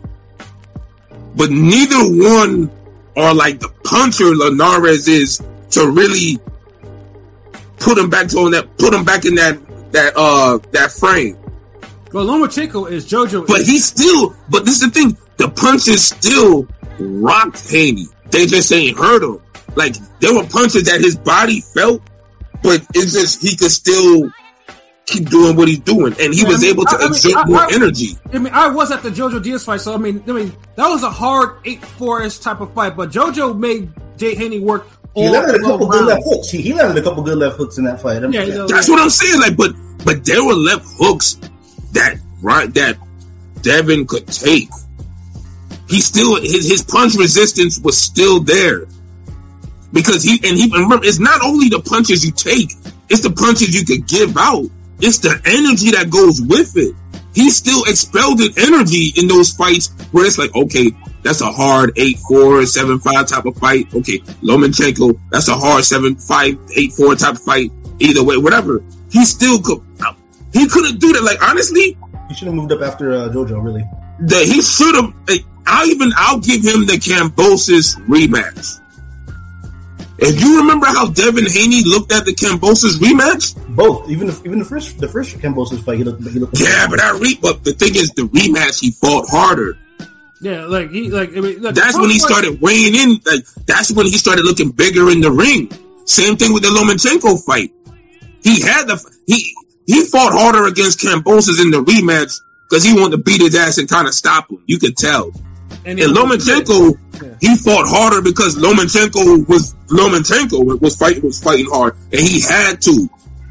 but neither one or like the puncher Linares is to really put him back to that, put him back in that that uh that frame. Well, Lomachenko is JoJo, but he still. But this is the thing: the punches still rocked Haney. They just ain't hurt him. Like there were punches that his body felt, but it's just he could still keep doing what he's doing, and he I was mean, able to I, exert I mean, more I, energy. I mean, I was at the JoJo Diaz fight, so I mean, I mean that was a hard eight four ish type of fight, but JoJo made Jay Haney work. He landed a couple good left hooks. He, he landed a couple good left hooks in that fight. Yeah, you know, that's yeah. what I'm saying. Like, but but there were left hooks that right that Devin could take. He still his his punch resistance was still there because he and he and remember it's not only the punches you take, it's the punches you could give out. It's the energy that goes with it. He still expelled energy in those fights where it's like, okay, that's a hard eight four, seven five type of fight. Okay, Lomachenko, that's a hard seven five, eight four type of fight. Either way, whatever. He still could. He couldn't do that. Like, honestly. He should have moved up after uh, JoJo, really. The, he should have. Like, I'll even, I'll give him the Kambosos rematch. If you remember how Devin Haney looked at the Kambosos rematch, both, even the, even the first the first Kambosos fight, he looked. He looked yeah, but that re- but the thing is, the rematch he fought harder. Yeah, like he like. I mean, like, that's when he started weighing in. Like that's when he started looking bigger in the ring. Same thing with the Lomachenko fight. He had the he he fought harder against Kambosos in the rematch because he wanted to beat his ass and kind of stop him. You could tell. And, and Lomachenko, yeah. he fought harder because Lomachenko was Lomachenko was fighting was fighting hard, and he had to.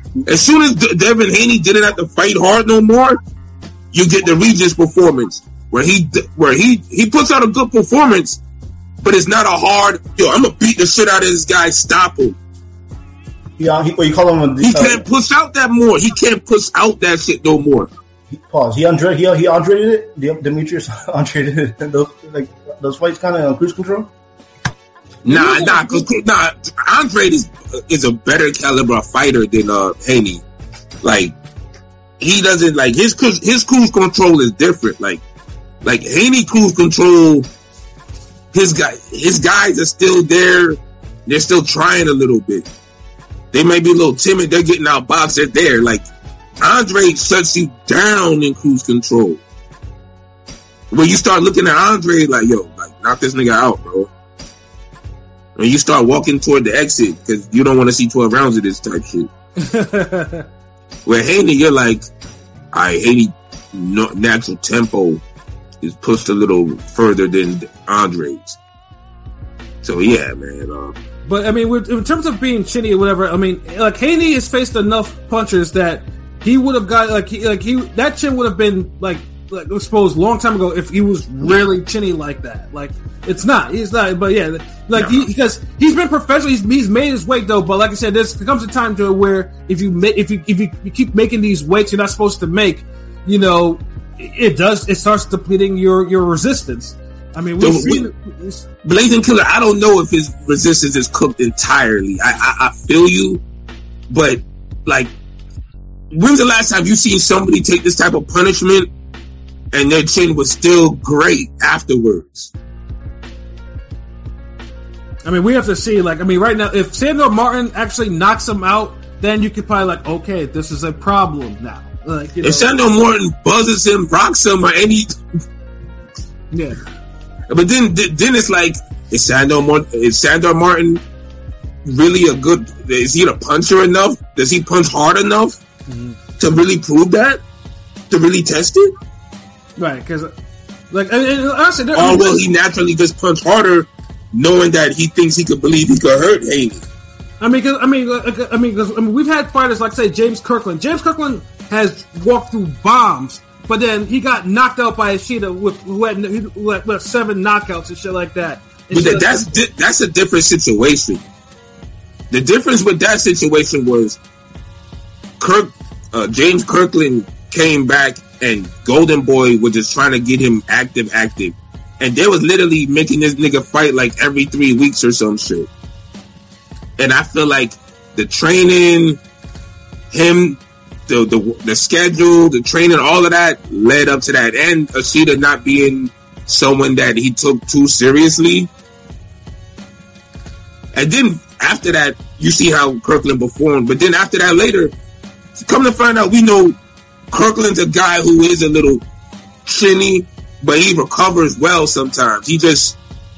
As soon as De- Devin Haney didn't have to fight hard no more, you get the Regis performance where he where he he puts out a good performance, but it's not a hard. Yo, I'm gonna beat the shit out of this guy. Stop him. Yeah, he, what you call him? A, he uh, can't push out that more. He can't push out that shit no more. He, pause. He Andre. He he Andre'd it. Demetrius Andre'd it. Those like those fights kind of on cruise control. Nah, nah, cause, nah. Andre is is a better caliber fighter than uh Haney. Like he doesn't like his his cruise control is different. Like like Haney cruise control. His guy his guys are still there. They're still trying a little bit. They may be a little timid. They're getting outboxed. They're there. Like, Andre shuts you down in cruise control. When you start looking at Andre, like, yo, like, knock this nigga out, bro. When you start walking toward the exit, because you don't want to see twelve rounds of this type shit. Where Haney, you're like, I Haney no, natural tempo is pushed a little further than Andre's. So, yeah, man. Uh, But I mean, in terms of being chinny or whatever, I mean, like Haney has faced enough punchers that he would have got like he like he that chin would have been like like exposed a long time ago if he was really chinny like that. Like it's not, he's not. But yeah, like he, because he's been professional, he's he's made his weight though. But like I said, there comes a time to where if you make if you if you, you keep making these weights you're not supposed to make, you know, it does it starts depleting your your resistance. I mean, we've seen it. Blazing Killer, I don't know if his resistance is cooked entirely. I, I, I feel you, but like, when's the last time you seen somebody take this type of punishment and their chin was still great afterwards? I mean, we have to see, like, I mean, right now, if Sandor Martin actually knocks him out, then you could probably like, okay, this is a problem now. Like, you know, if Sandor Martin buzzes him, rocks him, or any, yeah. But then, then it's like, is Sandor Martin, is Sandor Martin really a good? Is he a puncher enough? Does he punch hard enough mm-hmm. to really prove that? To really test it? Right, because like, and, and honestly, or will he naturally just punch harder, knowing that he thinks he could believe he could hurt Haney? I mean, cause, I mean, I mean, cause, I mean, we've had fighters like say James Kirkland. James Kirkland has walked through bombs. But then he got knocked out by Ishida with who had, who had, who had seven knockouts and shit like that. And but that, that's di- that's a different situation. The difference with that situation was Kirk, uh, James Kirkland came back and Golden Boy was just trying to get him active, active, and they was literally making this nigga fight like every three weeks or some shit. And I feel like the training, him. The, the the schedule, the training, all of that led up to that, and Ishida not being someone that he took too seriously. And then after that, you see how Kirkland performed. But then after that, later, come to find out, we know Kirkland's a guy who is a little chinny, but he recovers well sometimes. He just,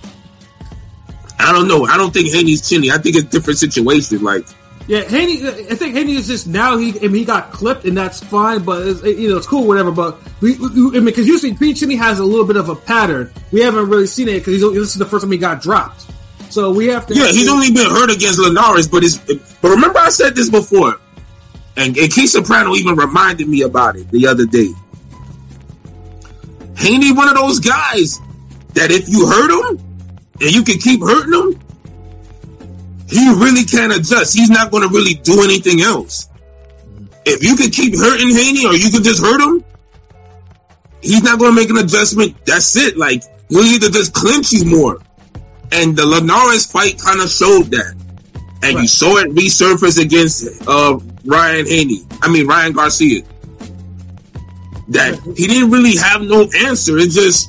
I don't know. I don't think Haney's chinny. I think it's a different situation. Like. Yeah, Haney. I think Haney is just now. He, I mean, he got clipped, and that's fine. But it's, you know, it's cool, whatever. But we, we I mean, because usually Pete Chinny has a little bit of a pattern. We haven't really seen it because this is the first time he got dropped. So we have to. Yeah, he's only been hurt against Linares, but it's. But remember, I said this before, and, and Keith Soprano even reminded me about it the other day. Haney, one of those guys that if you hurt him and you can keep hurting him, he really can't adjust. He's not going to really do anything else. If you can keep hurting Haney or you can just hurt him, he's not going to make an adjustment. That's it. Like, he'll either just clinch you more. And the Linares fight kind of showed that. And right. You saw it resurface against uh, Ryan Haney. I mean, Ryan Garcia. That he didn't really have no answer. It's just,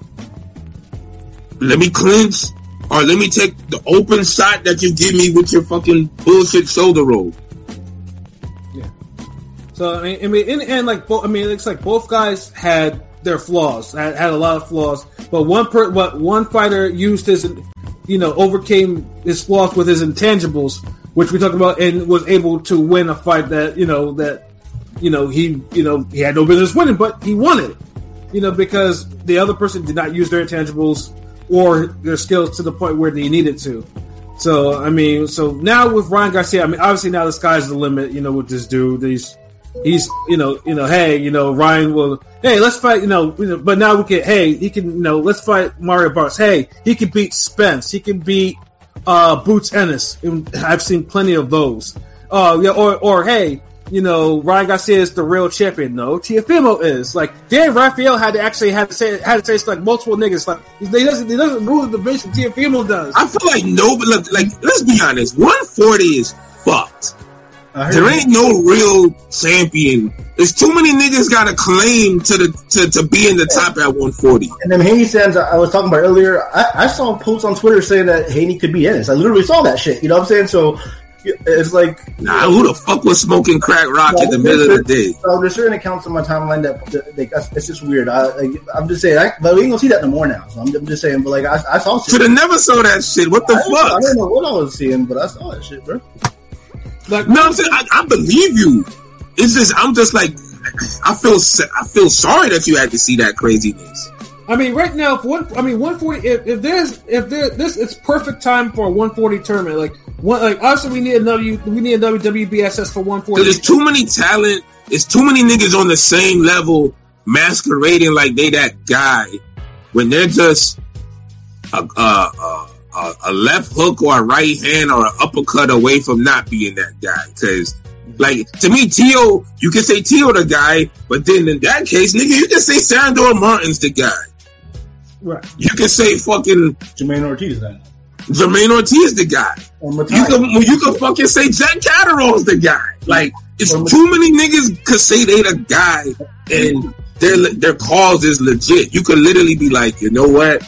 let me clinch. Or let me take the open shot that you give me with your fucking bullshit shoulder roll. Yeah. So I mean, I mean, in the end, like, both, I mean, it's like both guys had their flaws, had, had a lot of flaws. But one per, what one fighter used his, you know, overcame his flaws with his intangibles, which we talked about, and was able to win a fight that, you know, that, you know, he, you know, he had no business winning, but he won it, you know, because the other person did not use their intangibles or their skills to the point where they needed to. So I mean, so now with Ryan Garcia, I mean, obviously now the sky's the limit. You know, with this dude, he's he's you know you know hey you know Ryan will hey let's fight you know, you know but now we can hey he can you know let's fight Mario Barnes. Hey, he can beat Spence. He can beat uh, Boots Ennis. I've seen plenty of those. Uh, yeah, or or hey. You know, Ryan Garcia is the real champion. No, Teofimo is. Like, Dan Raphael had to actually have to say had to say it's like multiple niggas. Like, he doesn't he doesn't rule the division. Teofimo does. I feel like no, but look, like let's be honest, one forty is fucked. There ain't no real champion. There's too many niggas got a claim to the to, to be in the top at one forty. And then Haney Sands, I was talking about earlier. I, I saw posts on Twitter saying that Haney could be Ennis. I literally saw that shit. You know what I'm saying? So. It's like, nah, who the fuck was smoking crack rock in the middle of the day? So there's certain accounts on my timeline that, that, that it's just weird. I, like, I'm just saying, I, but we ain't gonna see that no more now. So I'm, I'm just saying, but like I, I saw shit. Should have never saw that shit. What the I, fuck? I don't know what I was seeing, but I saw that shit, bro. Like, no, I'm saying I, I believe you. It's just I'm just like I feel I feel sorry that you had to see that craziness. I mean, right now, if one, I mean, one forty. If, if there's, if there, this, it's perfect time for a one forty tournament. Like, one, like obviously we need a W, we need a W W B S S for one forty. There's too many talent. There's too many niggas on the same level masquerading like they that guy when they're just a, a, a, a left hook or a right hand or an uppercut away from not being that guy. Because, like, to me, Tio, you can say Tio the guy, but then in that case, nigga, you can say Sandor Martin's the guy. Right. You can say fucking Jermaine Ortiz then. Jermaine Ortiz the guy. You can you can fucking say Jack Catterall's the guy. Like it's too many niggas could say they the guy and their their cause is legit. You could literally be like, you know what?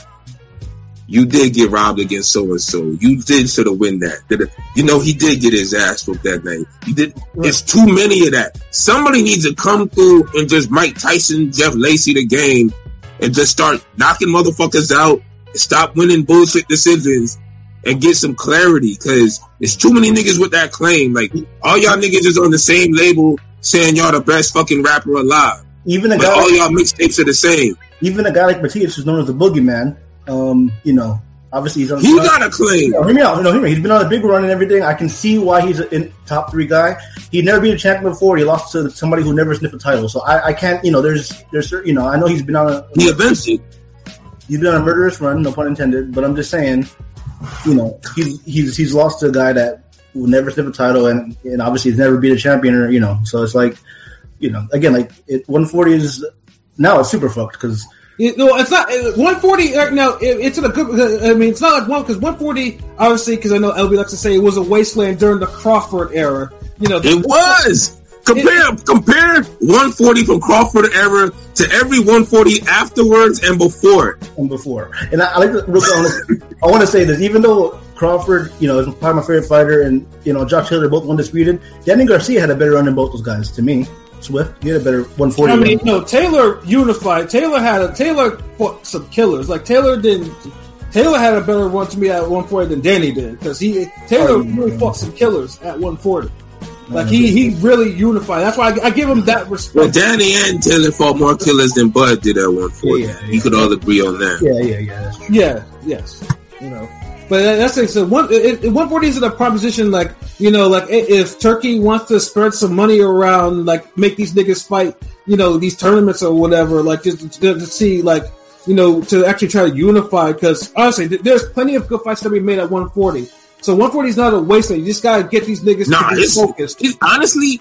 You did get robbed against so and so. You did should have win that. You know he did get his ass whooped that night. He did. Right. It's too many of that. Somebody needs to come through and just Mike Tyson, Jeff Lacey the game. And just start knocking motherfuckers out, and stop winning bullshit decisions, and get some clarity. Because there's too many niggas with that claim. Like all y'all niggas is on the same label, saying y'all the best fucking rapper alive. Even a but guy all like, y'all mixtapes are the same. Even a guy like Matias, who's known as the Boogeyman, um, you know, obviously he's on. He got a claim. You know, hear me out. You know, hear me. He's been on a big run and everything. I can see why he's a in, top three guy. He'd never been a champion before. He lost to somebody who never sniffed a title. So I, I can't. You know, there's, there's, you know, I know he's been on a. He eventually. He's been on a murderous run, no pun intended. But I'm just saying, you know, he's he's he's lost to a guy that will never sniff a title, and and obviously he's never been a champion, or you know. So it's like, you know, again, like it, one forty is now it's super fucked because. You know, it's not one forty. Uh, no, it, it's in a good. I mean, it's not like one because one forty. Obviously, because I know L B likes to say it was a wasteland during the Crawford era. You know, it was. Compare it, compare one forty from Crawford era to every one forty afterwards and before. And before, and I, I like to. Real quick, I want to say this, even though Crawford, you know, is probably my favorite fighter, and you know, Josh Taylor both undisputed. Danny Garcia had a better run than both those guys to me. Swift, he had a better one forty. I mean, you know, Taylor unified. Taylor had a Taylor fought some killers. Like Taylor didn't. Taylor had a better run to me at one forty than Danny did because he Taylor oh, really fought some killers at one forty. Like he, he really unified. That's why I, I give him that respect. Well, Danny and Taylor fought more killers than Bud did at one forty. Yeah, yeah, yeah. You could all agree on that. Yeah, yeah, yeah. That's true. Yeah, yes. You know, but that's like so. One it, one forty is a proposition like you know, like if Turkey wants to spread some money around, like make these niggas fight, you know, these tournaments or whatever, like just to, to see like. You know, to actually try to unify, because honestly, th- there's plenty of good fights to be made at one forty. So one forty is not a wasteland. You just gotta get these niggas nah, to be it's, focused. It's, honestly,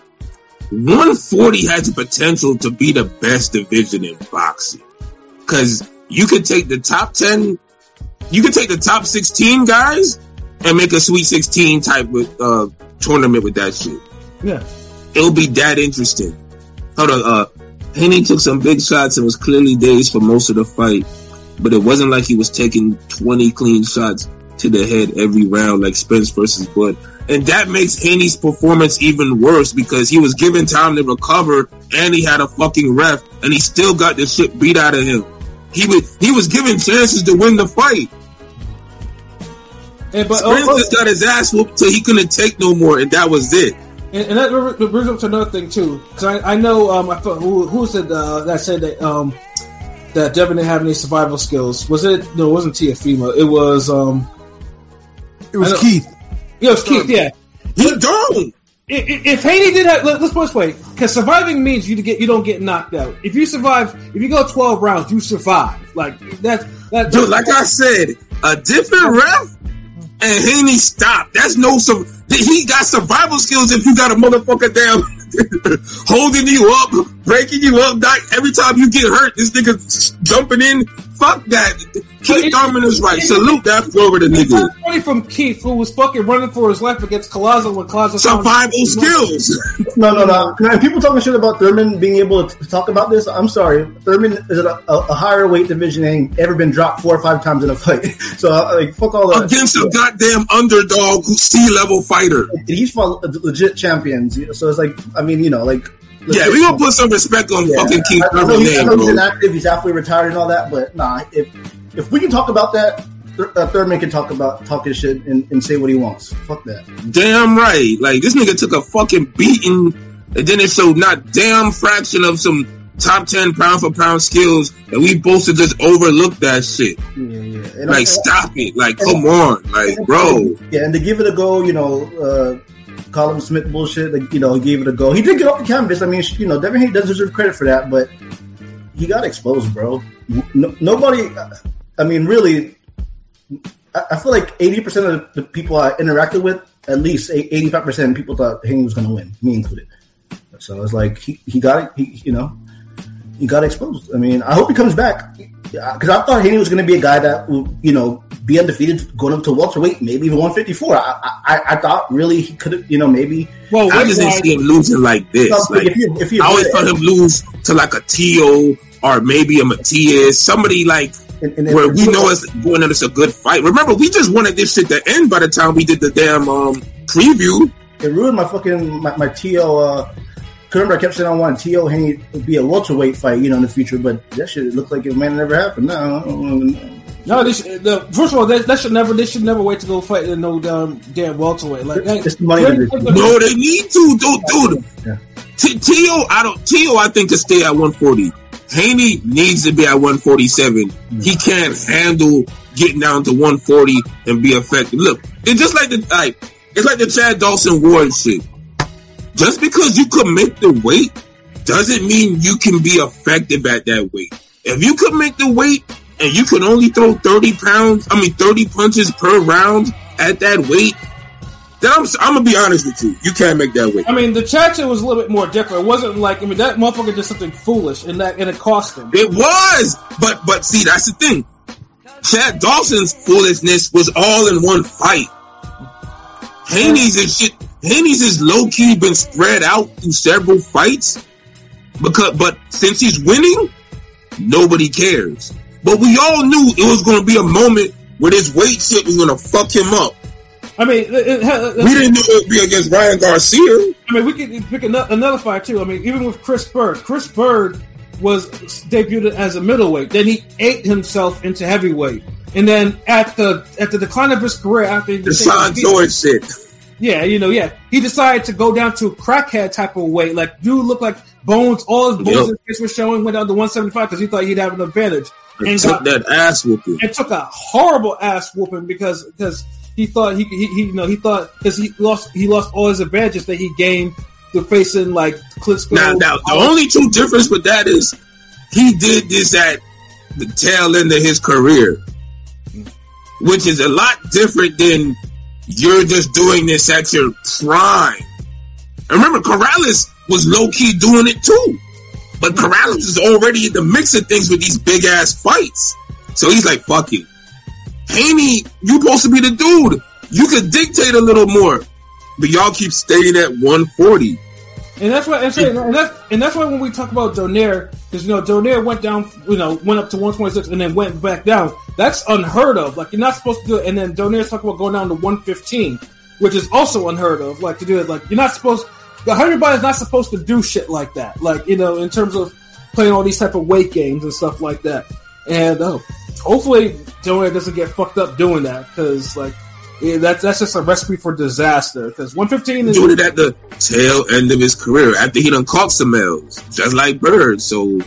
one forty has the potential to be the best division in boxing. Because you could take the top ten, you could take the top sixteen guys and make a Sweet sixteen type with, uh, tournament with that shit. Yeah. It'll be that interesting. Hold on, uh, Haney took some big shots and was clearly dazed for most of the fight, but it wasn't like he was taking twenty clean shots to the head every round like Spence versus Bud. And that makes Haney's performance even worse because he was given time to recover and he had a fucking ref and he still got the shit beat out of him. He was, he was given chances to win the fight. And, but, Spence oh, oh, just got his ass whooped till he couldn't take no more, and that was it. And, and that brings up to another thing too, because I, I know um I thought, who who said uh, that said that um that Devin didn't have any survival skills. Was it? No, it wasn't Teofimo. It was um It was Keith. It was Keith, yeah. He don't. If Haney did have, let's put it this way, because surviving means you to get you don't get knocked out. If you survive, if you go twelve rounds, you survive. Like that's that. Dude, like I said, a different ref and Haney stopped. That's no. He got survival skills. If you got a motherfucker damn holding you up, breaking you up, not every time you get hurt, this nigga jumping in. Fuck that. Keith Thurman is right. Salute that Florida nigga. It's funny from Keith, who was fucking running for his life against Collazo when Collazo survival skills. No, no, no. And people talking shit about Thurman being able to talk about this. I'm sorry. Thurman is a, a, a higher weight division and ain't ever been dropped four or five times in a fight. So, like, fuck all that. Against a goddamn underdog who's C-level fighter. And he's fought legit champions. So it's like, I mean, you know, like. Yeah, we gonna put some respect on yeah, fucking Keith Thurman's name, I know he's bro. inactive, he's halfway retired and all that, but nah, if if we can talk about that, Th- uh, Thurman can talk about talk his shit and, and say what he wants. Fuck that. Damn right. Like, this nigga took a fucking beating, and then it showed not damn fraction of some top ten pound for pound skills, and we both to just overlook that shit. Yeah, yeah. And like, I, stop it. Like, come on. Like, bro. Yeah, and to give it a go, you know, uh, Colin Smith bullshit, like, you know, he gave it a go. He did get off the canvas. I mean, you know, Devin Haney doesn't deserve credit for that, but he got exposed, bro. No, nobody, I mean, really, I, I feel like eighty percent of the people I interacted with, at least eighty-five percent of people thought Haney was going to win, me included. So it's like, he, he got it, he, you know, he got exposed. I mean, I hope he comes back. Because I thought Haney was going to be a guy that would, you know, be undefeated going up to welterweight, maybe even one fifty-four. I, I, I thought really he could have, you know, maybe. Well, I just didn't see him losing like this. No, like, if you, if you I always thought him lose to like a Tio or maybe a Matias, somebody like and, and where we know it's going on. It's a good fight. Remember, we just wanted this shit to end by the time we did the damn um, preview. It ruined my fucking my, my Tio. Uh, Remember, I kept saying I wanted Tio Haney to be a welterweight fight, you know, in the future, but that shit looked like it might never happen. No, no. This, the, first of all, that, that should never. They should never wait to go fight in no damn damn welterweight. Like, it's the money. No, they need to, dude. dude. Yeah. T- Tio, I don't. Tio, I think to stay at one forty. Haney needs to be at one forty-seven. Mm-hmm. He can't handle getting down to one forty and be effective. Look, it's just like the like. It's like the Chad Dawson Ward shit. Just because you commit the weight doesn't mean you can be effective at that weight. If you commit the weight and you can only throw thirty pounds, I mean thirty punches per round at that weight, then I'm, I'm gonna be honest with you. You can't make that weight. I mean, the Chacha was a little bit more different. It wasn't like, I mean, that motherfucker did something foolish and that and it cost him. It was, but but see, that's the thing. Chad Dawson's foolishness was all in one fight. Haney's and shit. Haney's is low key been spread out through several fights, because but since he's winning, nobody cares. But we all knew it was going to be a moment where this weight shit was going to fuck him up. I mean, it, it, it, we didn't know it would be against Ryan Garcia. I mean, we could pick another fight too. I mean, even with Chris Bird, Chris Bird was debuted as a middleweight. Then he ate himself into heavyweight, and then at the at the decline of his career, after the Sean George shit. Yeah, you know, yeah. He decided to go down to a crackhead type of weight. Like, dude looked like bones. All his bones yep. in his face were showing. Went down to one seventy-five because he thought he'd have an advantage. And, and took got, that ass whooping. And took a horrible ass whooping because because he thought he, he, he you know he thought because he lost he lost all his advantages that he gained to facing like Klitschko. Now, now the only true difference with that is he did this at the tail end of his career, which is a lot different than. You're just doing this at your prime. And remember, Corrales was low-key doing it too. But Corrales is already in the mix of things with these big-ass fights. So he's like, fuck it. Haney, you supposed to be the dude. You could dictate a little more. But y'all keep staying at one forty. And that's why, and that's, and that's why when we talk about Donaire, because, you know, Donaire went down, you know, went up to one twenty-six and then went back down. That's unheard of. Like, you're not supposed to do it. And then Donaire's talking about going down to one fifteen, which is also unheard of. Like, to do it, like, you're not supposed, everybody's not supposed to do shit like that. Like, you know, in terms of playing all these type of weight games and stuff like that. And uh, hopefully Donaire doesn't get fucked up doing that, because, like, yeah, that's that's just a recipe for disaster. Because one fifteen is doing it at the tail end of his career after he done caught some L's, just like Bird. So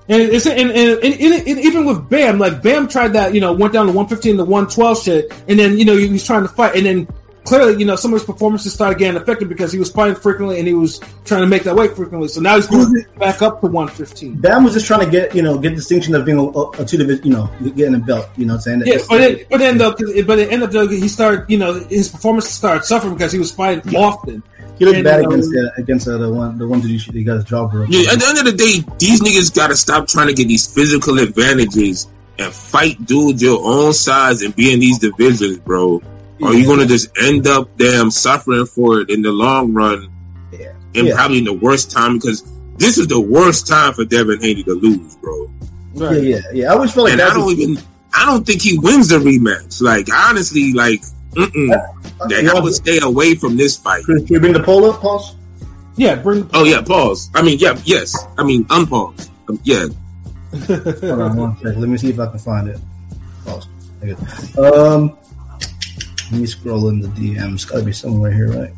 And it's and, and, and, and, and even with Bam, like Bam tried that, you know, went down to one fifteen to one twelve shit, and then you know he was trying to fight, and then clearly, you know, some of his performances started getting affected because he was fighting frequently and he was trying to make that weight frequently. So now he's going back up to one fifteen. Bam was just trying to get, you know, get distinction of being a, a two division, you know, getting a belt. You know what I'm saying? Yeah, but then, but then though, but at the end of the day, he started, you know, his performances started suffering because he was fighting yeah. often. He looked and, bad you know, against uh, against uh, the one the one that he got his jaw broken. Yeah, at the end of the day, these niggas gotta stop trying to get these physical advantages and fight dudes your own size and be in these divisions, bro. Or you're gonna just end up damn suffering for it in the long run, yeah. and yeah. probably in the worst time, because this is the worst time for Devin Haney to lose, bro. Right. Yeah, yeah, yeah. I always feel like and that's I don't a, even, I don't think he wins the rematch. Like honestly, like, mm-mm. Uh, that I would stay away from this fight. Can you bring the poll up, pause? Yeah, bring. Oh yeah, pause. I mean, yeah, yes. I mean, unpause. Um, yeah. Hold on one second. Let me see if I can find it. Pause. Okay. Um. Let me scroll in the D Ms. It's gotta be somewhere here, right?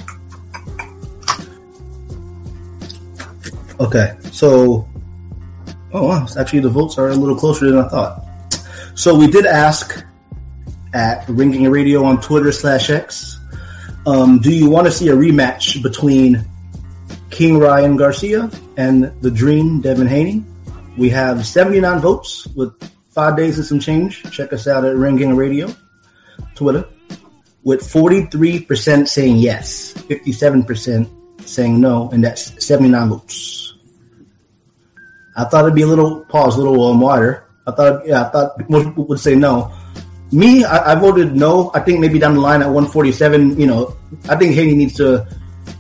Okay, so oh wow, actually the votes are a little closer than I thought. So we did ask at Ringing Radio on Twitter slash X, um, do you want to see a rematch between King Ryan Garcia and the Dream Devin Haney? We have seventy-nine votes with five days and some change. Check us out at Ringing Radio Twitter, with forty-three percent saying yes, fifty-seven percent saying no, and that's seventy-nine votes. I thought it'd be a little pause, a little um, wider. I thought, yeah, I thought most people would say no. Me, I, I voted no. I think maybe down the line at one forty-seven, you know, I think Haney needs to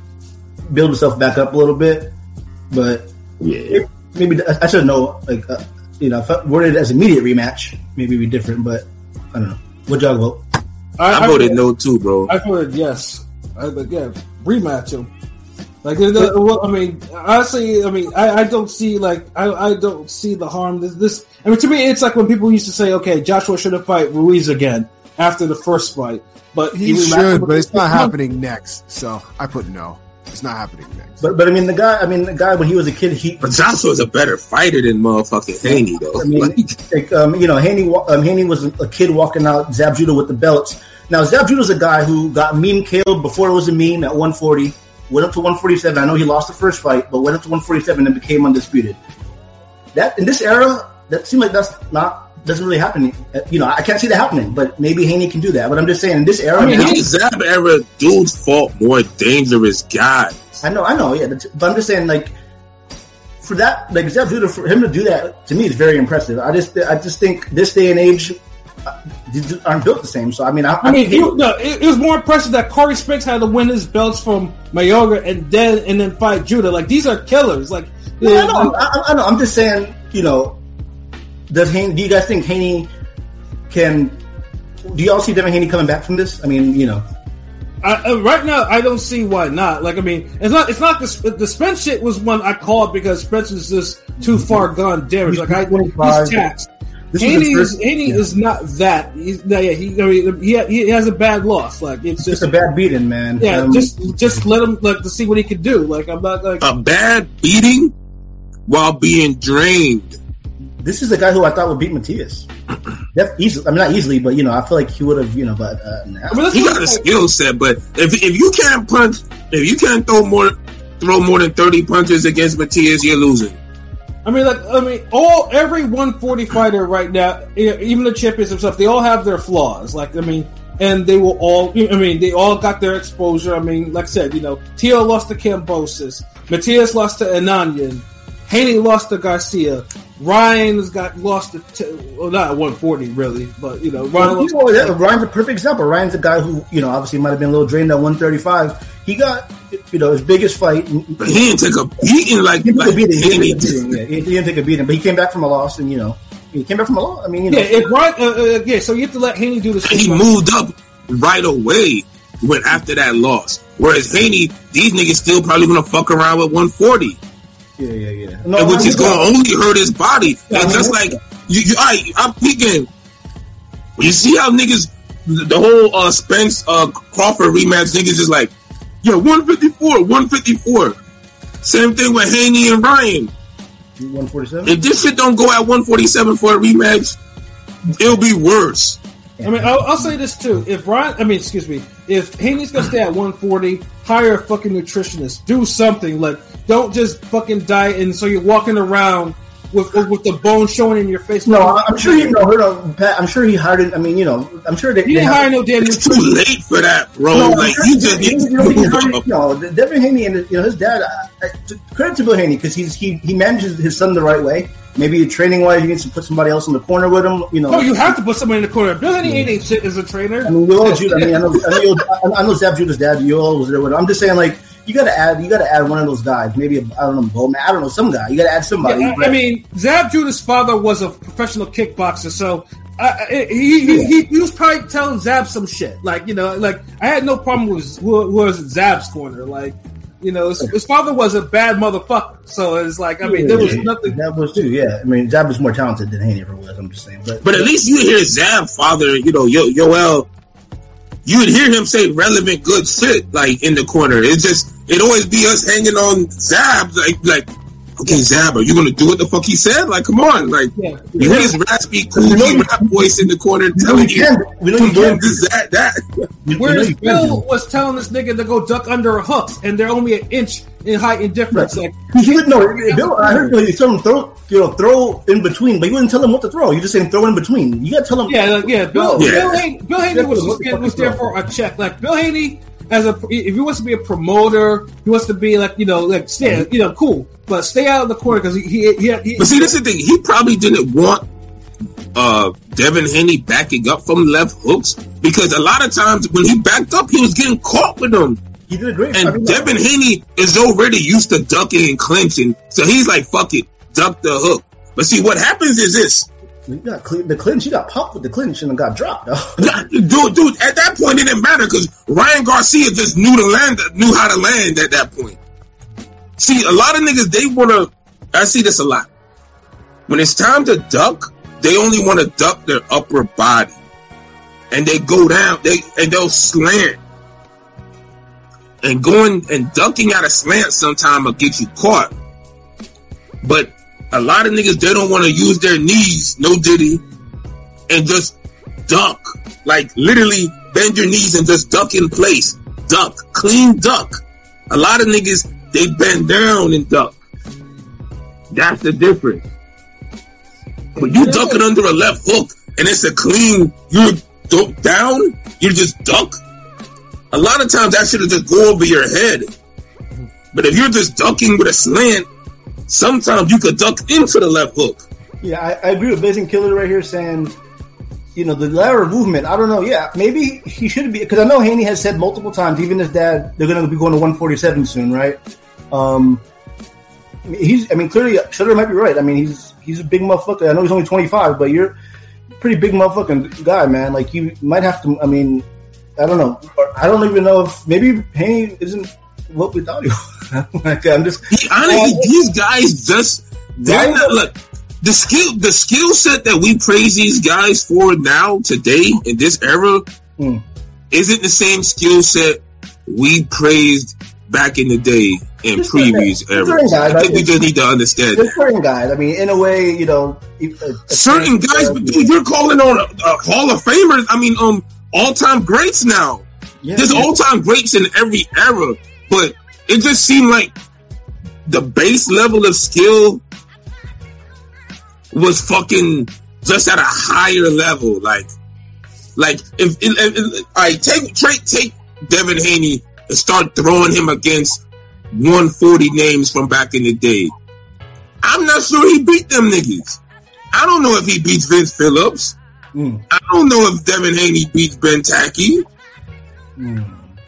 build himself back up a little bit. But yeah, maybe I should know, like, uh, you know, if I worded it as immediate rematch, maybe it'd be different. But I don't know. What y'all vote? I, I, I voted no too, bro. I voted yes. I, but yeah, rematch him. Like, well, I mean, honestly, I mean, I, I don't see like I, I don't see the harm. This, this, I mean, to me, it's like when people used to say, "Okay, Joshua should have fight Ruiz again after the first fight," but he, he should, but it's not happening next. So I put no. It's not happening next. But but I mean, the guy. I mean, the guy when he was a kid, he. But Joshua's a better fighter than motherfucking Haney, though. I mean, like, like um, you know, Haney. Um, Haney was a kid walking out Zab Judah with the belts. Now, Zab Judah's a guy who got meme killed before it was a meme at one forty. Went up to one forty-seven. I know he lost the first fight, but went up to one forty-seven and became undisputed. That in this era, that seems like that's not doesn't really happen. You know, I can't see that happening, but maybe Haney can do that. But I'm just saying, in this era, I mean, now, in the Zab era, dudes fought more dangerous guys. I know, I know, yeah. But I'm just saying, like, for that, like Zab Judah, for him to do that, to me, is very impressive. I just, I just think this day and age, these aren't built the same. So I mean, I, I mean, you, no, it, it was more impressive that Corey Spinks had to win his belts from Mayorga and then and then fight Judah. Like, these are killers. Like, no, I know, I, I know. I'm just saying, you know, does Haney, do you guys think Haney can? Do y'all see Devin Haney coming back from this? I mean, you know. I, uh, right now, I don't see why not. Like, I mean, it's not. It's not the the Spence shit was one I called because Spence is just too far gone damage. Like, I, he's taxed. Haney is Haney yeah. is not that. He's no, yeah. He I mean, he he has a bad loss. Like, it's just, just a bad beating, man. Yeah, um, just just let him like to see what he can do. Like, I'm not like a bad beating while being drained. This is the guy who I thought would beat Matias. That's easily. I mean, not easily, but you know, I feel like he would have. You know, but uh, I mean, he got a skill set. But if if you can't punch, if you can't throw more, throw more than thirty punches against Matias, you're losing. I mean, like, I mean, all every one forty fighter right now, even the champions themselves, they all have their flaws. Like, I mean, and they will all. I mean, they all got their exposure. I mean, like I said, you know, Tio lost to Kambosos, Matias lost to Ananyan, Haney lost to Garcia, Ryan's got lost to t- well, not at one forty really, but you know, Ryan well, you know that, Ryan's a perfect example. Ryan's a guy who, you know, obviously might have been a little drained at one thirty-five. He got, you know, his biggest fight. But he didn't take a beating like, he like beating. He, Haney didn't beating, yeah. he didn't take a beating, but he came back from a loss, and you know, he came back from a loss. I mean, you know, yeah, if Ryan, uh, uh, yeah. So you have to let Haney do this. He moved up right away when after that loss, whereas Haney, these niggas still probably gonna fuck around with one forty. Yeah, yeah, yeah. No, which is going to only hurt his body. Yeah, and just like, you, you, I, I'm peeking. You see how niggas, the whole uh, Spence uh, Crawford rematch, niggas is like, yeah, one fifty-four, one fifty-four. Same thing with Haney and Ryan. one forty-seven. If this shit don't go at one forty-seven for a rematch, it'll be worse. I mean, I'll, I'll say this too. If Brian, I mean, excuse me, if Haney's gonna stay at one forty, hire a fucking nutritionist. Do something. Like, don't just fucking diet and so you're walking around with with the bone showing in your face. No, I'm sure he you know, heard of Pat. I'm sure he hired it. I mean, you know, I'm sure they. He didn't hire no damn It's too late for that, bro. No, like sure you just need to hired, you know, Devin Haney and you know his dad. I, I, credit to Bill Haney because he's he he manages his son the right way. Maybe training wise, he needs to put somebody else in the corner with him. You know, no, you have to put somebody in the corner. Bill Haney ain't ain't shit as a trainer. I mean, you all, I mean, I know, I know, you'll, I know Zab Judah's dad. You all was there with him. I'm just saying, like, you gotta add, you gotta add one of those guys. Maybe a, I don't know, Bowman. I don't know, some guy. You gotta add somebody. Yeah, I, I mean, Zab Judah's father was a professional kickboxer, so uh, he, he, he he was probably telling Zab some shit. Like, you know, like I had no problem with who was Zab's corner. Like, you know, his, his father was a bad motherfucker. So it's like, I mean, there was nothing. That was too, yeah. I mean, Zab was more talented than Haney ever was. I'm just saying, but but at least you hear Zab's father. You know, Yo Yoel. You would hear him say relevant good shit like in the corner. It's just it always be us hanging on Zab like like okay Zab, are you gonna do what the fuck he said? Like come on, like Yeah. you hear his raspy cool rap voice in the corner telling you we know you can. this that that. Whereas Bill was telling this nigga to go duck under a hook, and they're only an inch in height and difference. Like He would know. Bill, I heard Bill, you tell him throw, you know, throw in between, but you wouldn't tell him what to throw. You just saying throw in between. You got to tell him. yeah, like, yeah. Bill, Yeah. Bill Haney, Bill Haney was just getting, was there for a check. Like Bill Haney, as a if he wants to be a promoter, he wants to be like you know like stay you know cool, but stay out of the corner because he he, he, he But see, this is the thing. He probably didn't want uh, Devin Haney backing up from left hooks because a lot of times when he backed up, he was getting caught with them. He did a great. And I mean, Devin Haney is already used to ducking and clinching, so he's like, "Fuck it, duck the hook." But see, what happens is this, you got cle- the clinch. You got popped with the clinch and got dropped. dude. Dude, at that point, it didn't matter because Ryan Garcia just knew to land, knew how to land at that point. See, a lot of niggas they wanna. I see this a lot. When it's time to duck, they only want to duck their upper body, and they go down. They and they'll slant. And going and ducking out a slant sometime will get you caught. But a lot of niggas, they don't want to use their knees, no diddy, and just duck. Like literally bend your knees and just duck in place. Duck. Clean duck. A lot of niggas, they bend down and duck. That's the difference. But you ducking under a left hook and it's a clean, you're duck down, you just duck. A lot of times that should have just go over your head. But if you're just ducking with a slant, sometimes you could duck into the left hook. Yeah, I, I agree with Blazing Killer right here saying, you know, the lateral movement. I don't know. Yeah, maybe he should be because I know Haney has said multiple times, even his dad, they're going to be going to one forty-seven soon, right? Um, he's. I mean, clearly, Shutter might be right. I mean, he's he's a big motherfucker. I know he's only twenty-five, but you're a pretty big motherfucking guy, man. Like you might have to. I mean. I don't know. I don't even know if maybe Haney isn't what we thought he was. Like, I'm just. He, honestly, uh, these guys just they're not, look the skill the skill set that we praise these guys for now today in this era hmm. isn't the same skill set we praised back in the day in just previous eras. I think we just need to understand. There's certain guys. I mean, in a way, you know, a, a certain guys. But dude, you're calling on a, a Hall of Famers. I mean, um. all-time greats now. Yeah, There's yeah. all-time greats in every era, but it just seemed like the base level of skill was fucking just at a higher level. Like, like if, if, if I take take take Devin Haney and start throwing him against one forty names from back in the day, I'm not sure he beat them niggas. I don't know if he beats Vince Phillips. Mm. I don't know if Devin Haney beats Ben Tacky. Mm.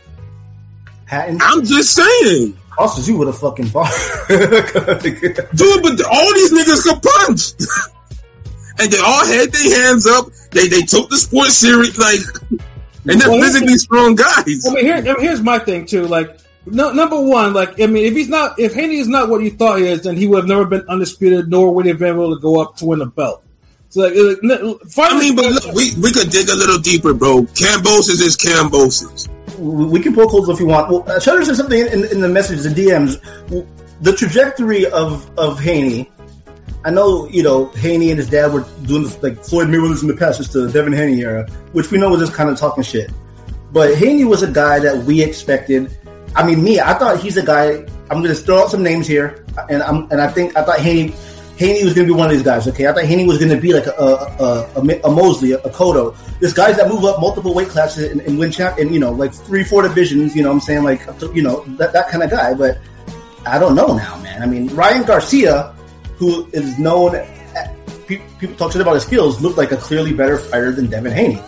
I'm just saying. Also, you with a fucking bar. Dude, but all these niggas could punch. And they all had their hands up. They they took the sport serious, like, and they're well, physically strong guys. I mean, here, here's my thing, too. Like, no, number one, like, I mean, if he's not, if Haney is not what you thought he is, then he would have never been undisputed, nor would he have been able to go up to win a belt. So, like, I mean, but look, we we could dig a little deeper, bro. Cambosis is Cambosis. We can pull codes if you want. Well, Shutter said something in, in the messages, the D Ms. The trajectory of, of Haney I know, you know, Haney and his dad were doing this, like Floyd Mayweather's in the past, just the Devin Haney era, which we know was just kind of talking shit. But Haney was a guy that we expected. I mean, me, I thought he's a guy. I'm going to throw out some names here, and I'm and I think I thought Haney Haney was going to be one of these guys. Okay, I thought Haney was going to be like a a, a, a Mosley, a, a Cotto. There's guys that move up multiple weight classes and, and win champ, and you know, like three, four divisions. You know, what I'm saying, like, you know, that that kind of guy. But I don't know now, man. I mean, Ryan Garcia, who is known, at, people talk shit about his skills, looked like a clearly better fighter than Devin Haney.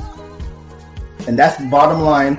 And that's the bottom line.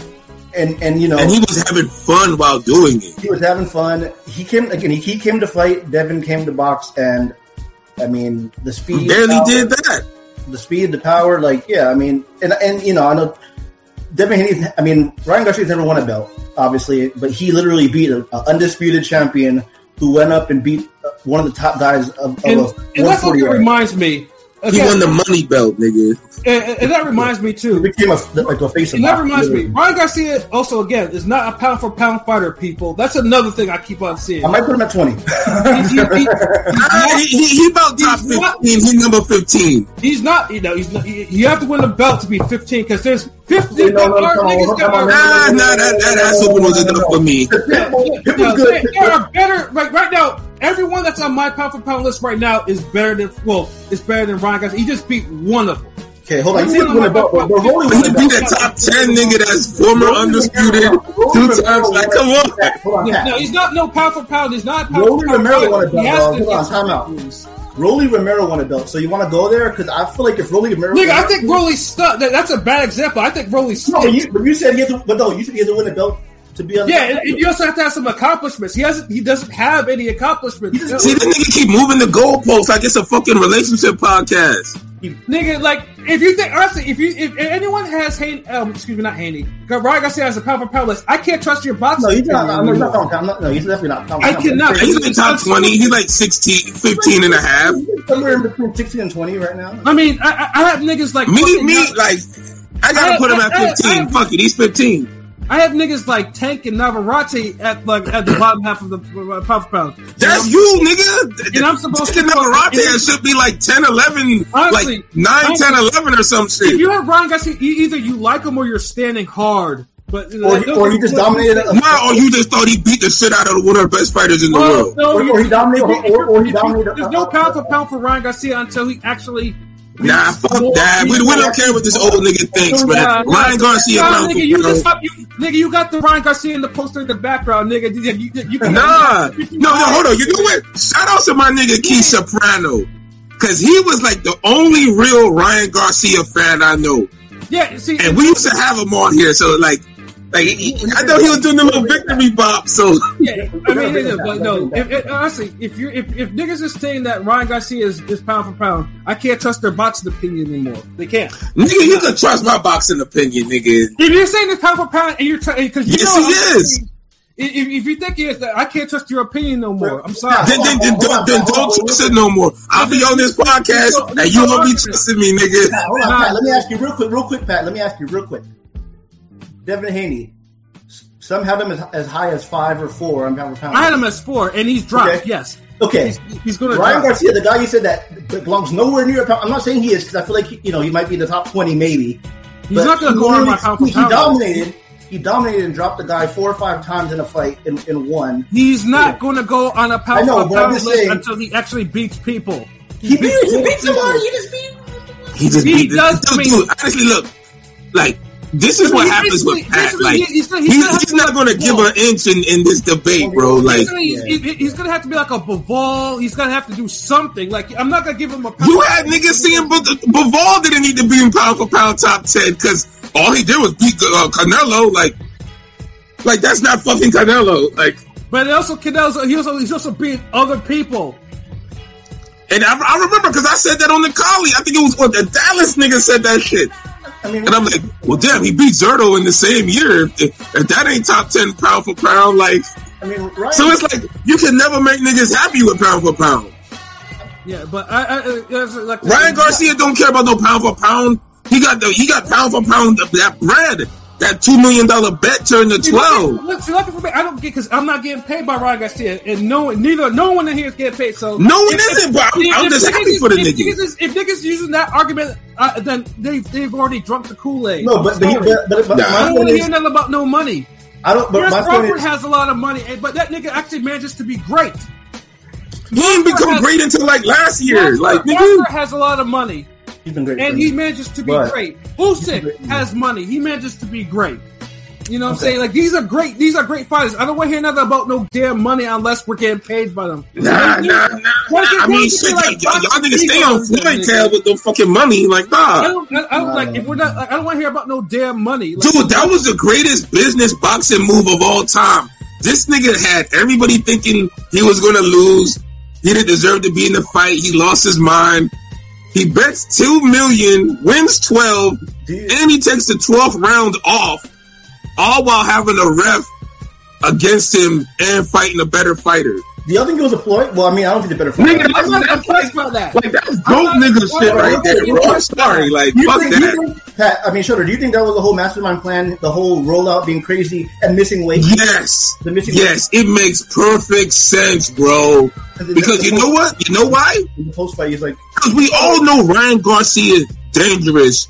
And, and you know. And he was having fun while doing it. He was having fun. He came, again, he, he came to fight, Devin came to box, and, I mean, the speed. He barely power, did that. The speed, the power, like, yeah, I mean, and, and you know, I know, Devin Haney, I mean, Ryan Garcia's never won a belt, obviously, but he literally beat an undisputed champion who went up and beat one of the top guys of, of and, a and that's what reminds me. Again, he won the money belt, nigga. And, and that reminds me too. He became a, like a face of. And that reminds me. Ryan Garcia also again is not a pound for pound fighter. People, that's another thing I keep on seeing. I might put him at twenty. he, he, he, he, he, he about top fifteen. Not, he's number fifteen. He's not. You know, he's not. You have to win the belt to be fifteen because there's fifteen. No, no, no, no, no, no, nah, nah, that that ass open was enough for me. Yeah, yeah, yeah, there, there are better. Like right now, everyone that's on my pound for pound list right now is better than. Well, is better than Ryan Garcia. He just beat one of them. Okay, hold on. He's win a belt, but Rolly he beat a top ten nigga that's former undisputed two times. Like, come on. Hold on, yeah, no, he's not no pound for pound. He's not. Rolly Romero won a belt. Hold on, time out. Rolly Romero won a belt. So you want to go there? Because I feel like if Rolly Romero, nigga, I think Rolly's stuck. That, that's a bad example. I think Rolly's stuck. No, you, but you said he has to. But no, you said he has to win a belt. To be on yeah, and, and you also have to have some accomplishments. He hasn't. He doesn't have any accomplishments. See, the nigga keep moving the goalposts like it's a fucking relationship podcast. Nigga, like if you think honestly, if you if anyone has Haney, um, excuse me, not Haney, Ryan Garcia has a pound for pound list. I can't trust your boxing. No, he's not. I'm not talking. I'm not. No, he's definitely not. Pound I cannot. He's in the top twenty. He's like sixteen, fifteen and a half. Somewhere in between sixteen and twenty right now. I mean, I, I have niggas like me. Me out. Like I gotta I, put him I, at fifteen. I, I, Fuck it, he's fifteen. I have niggas like Tank and Navarrete at like at the bottom half of the uh, pound for pound. That's you, you, nigga. And I'm supposed Tank to Navarrete should be like ten, eleven, honestly, like nine, honestly, ten, eleven or some shit. If you have Ryan Garcia, either you like him or you're standing hard. But or, like, he, or he just dominated. A, nah, or you just thought he beat the shit out of one of the best fighters in the well, world. No, or, or he dominated. Or, or he dominated. There's no pound for pound for Ryan Garcia until he actually. Nah, fuck that. We, we don't care what this old nigga thinks, man. Nah, Ryan Garcia, nah, nigga, you just have, you, nigga, you got the Ryan Garcia in the poster in the background, nigga. You, you, you can nah, no, no, hold on. You know what? Shout out to my nigga Keith Soprano, cause he was like the only real Ryan Garcia fan I know. Yeah, see, and we used to have him on here, so like. Like he, I know he was doing the little victory bop, so yeah. I mean, it is, but no. If, if, honestly, if you if, if niggas is saying that Ryan Garcia is, is pound for pound, I can't trust their boxing opinion anymore. They can't. Nigga, you can trust my boxing opinion, nigga. If you're saying it's pound for pound, and you're because you yes, know he is. If, if you think he is, I can't trust your opinion no more. I'm sorry. Then, then, then, don't, then don't trust it no more. I'll be on this podcast, and you won't be trusting me, nigga. Pat, hold on, Pat. Let me ask you real quick, real quick, Pat. Let me ask you real quick. Devin Haney. Some have him as, as high as five or four on pound for pound. I had him as four, and he's dropped. Okay. Yes. Okay. He's, he's going to Ryan drop. Garcia, the guy you said that belongs nowhere near a pound. I'm not saying he is because I feel like he, you know he might be in the top twenty maybe. He's not going to go on my pound for he, pound. He dominated. He dominated and dropped the guy four or five times in a fight and, and won. He's not yeah. going to go on a pound know, for pound list saying, until he actually beats people. He, he beat, beats, he beat somebody. He just beat. He just he beat. Does, dude, I mean, dude, honestly, look, like. This is what happens with Pat. Like, he's, he's, he's, he's, he's not going to give an inch in, in this debate, bro. Like, he's, he's, he's going to have to be like a Bivol. He's going to have to do something. Like, I'm not going to give him a. You had niggas saying Bivol didn't need to be in pound for pound top ten because all he did was beat uh, Canelo. Like, like that's not fucking Canelo. Like, but also Canelo's he also he's also beat other people. And I, I remember because I said that on the Collie. I think it was what the Dallas nigga said that shit. I mean, and I'm like, well, damn, he beat Zerto in the same year. If, if that ain't top ten pound for pound, like, I mean, Ryan, so it's like you can never make niggas happy with pound for pound. Yeah, but I, I, I like Ryan Garcia don't care about no pound for pound. He got the he got pound for pound that bread. that two million dollar bet turned to twelve. Look, see, lucky for me, I don't get because I'm not getting paid by Ryan Garcia, and no, neither no one in here is getting paid. So no one isn't, but I'm, I'm just happy for the if niggas. Niggas is, if niggas using that argument, uh, then they they've already drunk the Kool-Aid. No, but, but, but, but, but nah. I don't want to hear nothing about no money. I don't. But Chris my Crawford is, has a lot of money, but that nigga actually manages to be great. He didn't become has, great until like last year. Crawford, Like Crawford has a lot of money. He's been great, and he manages to be but, great. Usyk has money. He manages to be great. You know what okay. I'm saying? Like these are great. These are great fighters. I don't want to hear nothing about no damn money unless we're getting paid by them. Nah, nah, nah. nah. I mean, shit, like, y'all, y'all niggas stay on Floyd tail with no fucking money. Like, nah. I don't. I, I don't nah, like if we're not. Like, I don't want to hear about no damn money. Like, dude, that was the greatest business boxing move of all time. This nigga had everybody thinking he was gonna lose. He didn't deserve to be in the fight. He lost his mind. He bets two million, wins twelve, Dude. and he takes the twelfth round off, all while having a ref against him and fighting a better fighter. Do y'all think it was a Floyd? Well, I mean, I don't think the better fighter. Nigga, I'm not impressed by that. Like, that's dope nigga shit right there, bro. I'm sorry. Like, you fuck think, that. Think, Pat, I mean, Shudder, do you think that was the whole mastermind plan, the whole rollout being crazy and missing weight? Yes. The missing yes, weight? It makes perfect sense, bro. Because you know what? You know why? In the post fight, he's like, because we all know Ryan Garcia is dangerous,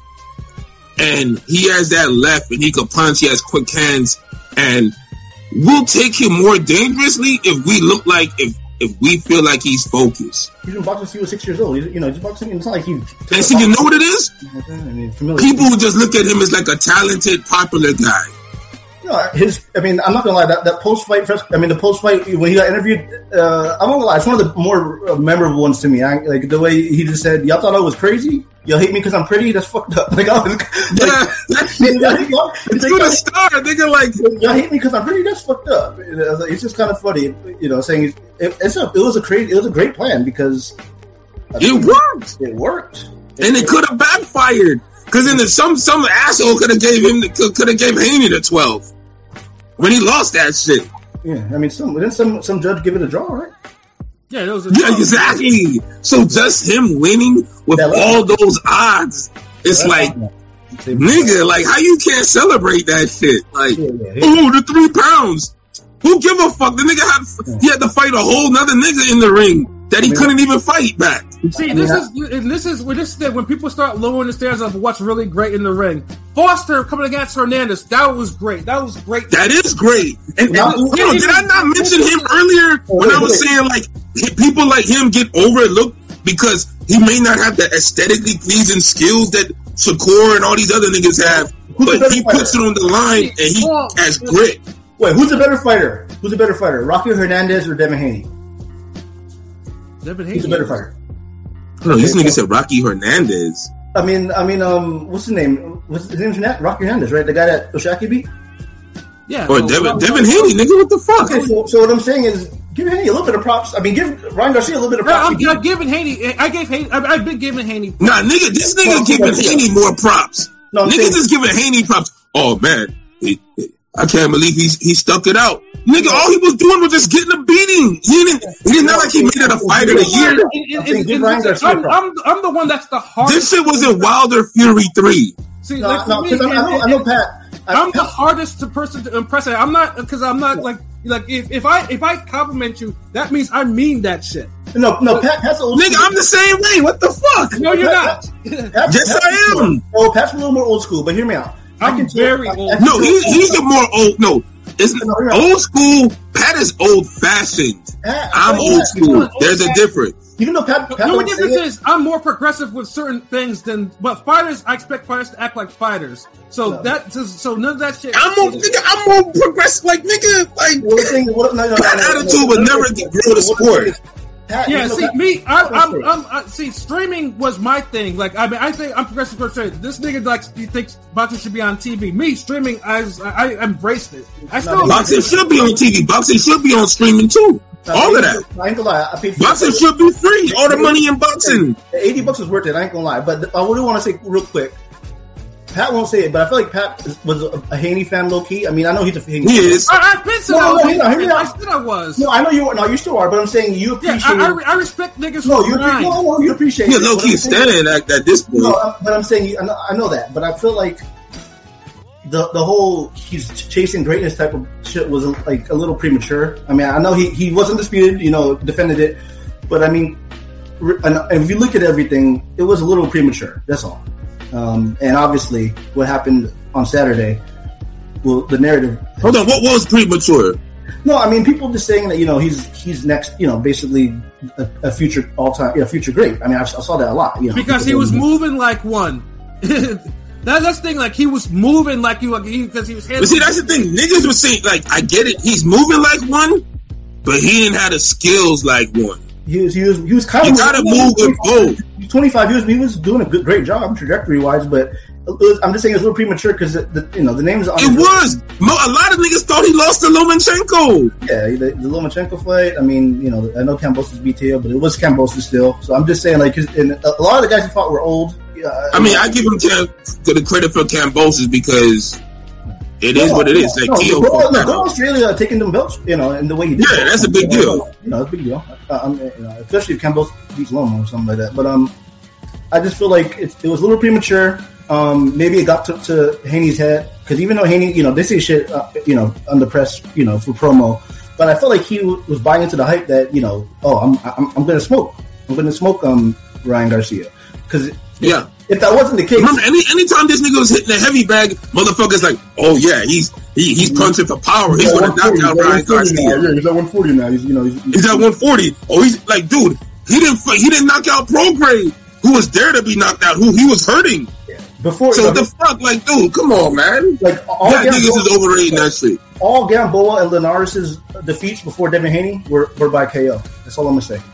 and he has that left, and he can punch. He has quick hands, and we'll take him more dangerously if we look like if if we feel like he's focused. He's been boxing since he was six years old. He's, you know, he's boxing. It's not like he's. And so you know what it is? I mean, people who just look at him as like a talented, popular guy. No, his. I mean, I'm not gonna lie. That, that post fight, I mean, the post fight when he got interviewed. Uh, I'm not gonna lie. It's one of the more memorable ones to me. I, like the way he just said, "Y'all thought I was crazy. Y'all hate me because I'm pretty. That's fucked up." Like, I was, like, yeah, y'all, it's like, a star, nigga. Like, y'all hate me because I'm pretty. That's fucked up. It's just kind of funny, you know, saying it, it's a, it was a crazy, it was a great plan because it worked. It worked, and it could have backfired. Because then some some asshole could have gave him could have gave Haney the twelve when he lost that shit. Yeah, I mean, some didn't some some judge give it a draw, right? Yeah, it was a yeah, draw. exactly. So just him winning with all those odds, it's like, nigga, like how you can't celebrate that shit? Like, yeah, yeah, yeah. Oh, the three pounds. Who give a fuck? The nigga had he had to fight a whole nother nigga in the ring that he I mean, couldn't even fight back. See, this is and this is when this when people start lowering the standards of what's really great in the ring. Foster coming against Hernandez, that was great. That was great. That is great. And, and you know, did I not mention him earlier when I was saying like people like him get overlooked because he may not have the aesthetically pleasing skills that Shakur and all these other niggas have, but he puts it on the line and he has grit. Wait, who's a better fighter? Who's a better fighter, Rocky Hernandez or Devin Haney? Devin Haney. Who's a better fighter? No, this nigga said Rocky Hernandez. I mean, I mean, um, what's his name? What's his name's Rocky Hernandez, right? The guy that Oshaki beat. Yeah. Or so, Devin, well, Devin Haney, nigga. What the fuck? Okay, so, so what I'm saying is, give Haney a little bit of props. I mean, give Ryan Garcia a little bit of props. No, I'm, I'm giving Haney. I gave Haney. I've, I've been giving Haney props. Nah, nigga, this nigga well, giving Haney more props. No, Niggas saying, is giving Haney props. Oh man, he, he, I can't believe he's he stuck it out. Nigga, all he was doing was just getting a beating. He didn't. He didn't know like he made it a fight of the year. I'm, I'm, I'm the one that's the hardest. This shit was in Wilder Fury three. See, no, like no, me, I, know, I know Pat. I, I'm Pat. the hardest to person to impress. I'm not because I'm not like like if, if I if I compliment you, that means I mean that shit. No, no, Pat, Pat's old nigga, school. I'm the same way. What the fuck? No, you're Pat, not. Pat, yes, Pat, I am. Oh, Pat's a little more old school, but hear me out. I'm I can very tell, old. I, I no, he, he's a more old. No, it's no, old school. Pat is old fashioned. Pat, I'm Pat, old school. Pat, There's a difference. Even though Pat, Pat the only difference it, is I'm more progressive with certain things than. But fighters, I expect fighters to act like fighters. So no. that so none of that shit. I'm more, nigga, I'm more progressive. Like nigga, like well, thing, what, no, no, that no, no, attitude no, would no, never no, grow the sport. Pat, yeah, you know, see Pat, me, I, Pat, I'm, I'm, I, see, streaming was my thing. Like, I mean, I think I'm progressive for sure. This nigga like he thinks boxing should be on T V. Me, streaming, I, I, I embraced it. I still boxing should be on T V. Boxing should be on streaming too. No, all of that. I ain't gonna lie. I paid for boxing should be free. All the money in boxing. eighty bucks is worth it. I ain't gonna lie. But I really want to say real quick. Pat won't say it, but I feel like Pat is, was a, a Haney fan, low key. I mean, I know he's a Haney fan. He is. I, I've been so no, no, no, no, no, I said I was. No, I know you. No, you still are. But I'm saying you appreciate. Yeah, I, I, I respect niggas. No, for you appreciate. No, no, you appreciate. Yeah, low key standing at, at this point. No, but I'm saying I know, I know that. But I feel like the the whole he's chasing greatness type of shit was like a little premature. I mean, I know he, he wasn't disputed, you know, defended it, but I mean, and if you look at everything, it was a little premature. That's all. Um, and obviously, what happened on Saturday, well, the narrative. Hold on, what was premature? No, I mean, people just saying that, you know, he's he's next, you know, basically a, a future all time, you know, future great. I mean, I, I saw that a lot, you know, because he was moving like one. that, that's the thing, like he was moving like you, because he, he was. But see, that's the thing. Niggas were saying, like, I get it, he's moving like one, but he didn't have the skills like one. He was, he was, he was kind you of. You gotta move with both. twenty-five years, he was doing a good, great job trajectory wise, but it was, I'm just saying it's a little premature because the, you know the names. On it was Mo, a lot of niggas thought he lost to Lomachenko. Yeah, the, the Lomachenko fight. I mean, you know, I know Kambosos beat Teo, but it was Kambosos still. So I'm just saying, like, and a lot of the guys he fought were old. Uh, I mean, I give him Cam, the credit for Kambosos because it is no, what it is. Like, no, Teo go, no, go Australia taking them belts, you know, and the way he did. Yeah, that's a big deal. You know, it's a big deal. Uh, um, you know, especially if Kambosos beats Loma or something like that. But um, I just feel like it, it was a little premature. Um, maybe it got to, to Haney's head because even though Haney, you know, they say shit, uh, you know, on the press, you know, for promo, but I felt like he w- was buying into the hype that, you know, oh, I'm I'm, I'm going to smoke, I'm going to smoke um Ryan Garcia because yeah, if that wasn't the case, remember any anytime this nigga was hitting the heavy bag, motherfuckers like, oh yeah, he's he, he's punching for power, he's going to knock out Ryan Garcia. Yeah, he's at one forty now. He's you know he's, he's, he's at one forty. Oh, he's like, dude, he didn't he didn't knock out Prograde, who was there to be knocked out, who he was hurting. Before, so the fuck, like, dude, come on, man. Like all that niggas is overrating that shit. All Gamboa and Linares' defeats before Devin Haney were, were by K O. That's all I'm gonna say.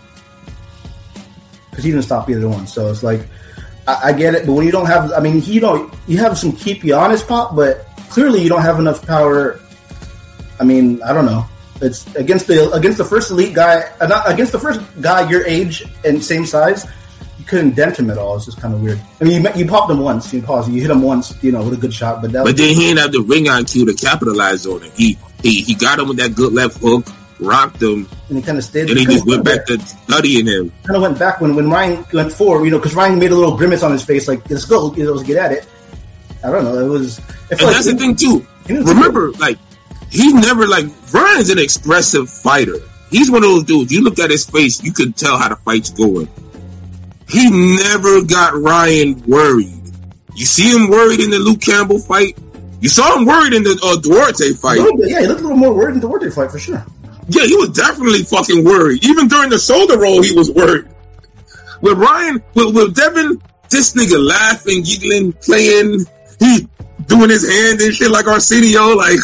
Because he didn't stop either one. So it's like, I, I get it, but when you don't have, I mean, you know, you have some keep you honest pop, but clearly you don't have enough power. I mean, I don't know. It's against the against the first elite guy, uh, not against the first guy your age and same size. Couldn't dent him at all. It's just kind of weird. I mean, you, you popped him once. You pause. You hit him once, you know, with a good shot. But that but was, then he didn't have the ring I Q to capitalize on it. He he he got him with that good left hook, rocked him, and he kind of stayed. And he just went back there. to studying him. Kind of went back when, when Ryan went forward, you know, because Ryan made a little grimace on his face, like let's go, you know, let's get at it. I don't know. It was. And like that's the thing too. Remember, cool. like he's never like Ryan's an expressive fighter. He's one of those dudes. You look at his face, you could tell how the fight's going. He never got Ryan worried. You see him worried in the Luke Campbell fight. You saw him worried in the uh, Duarte fight. Bit, yeah, he looked a little more worried in the Duarte fight for sure. Yeah, he was definitely fucking worried. Even during the shoulder roll, he was worried. With Ryan, with, with Devin, this nigga laughing, giggling, playing, he doing his hand and shit like Arsenio, like.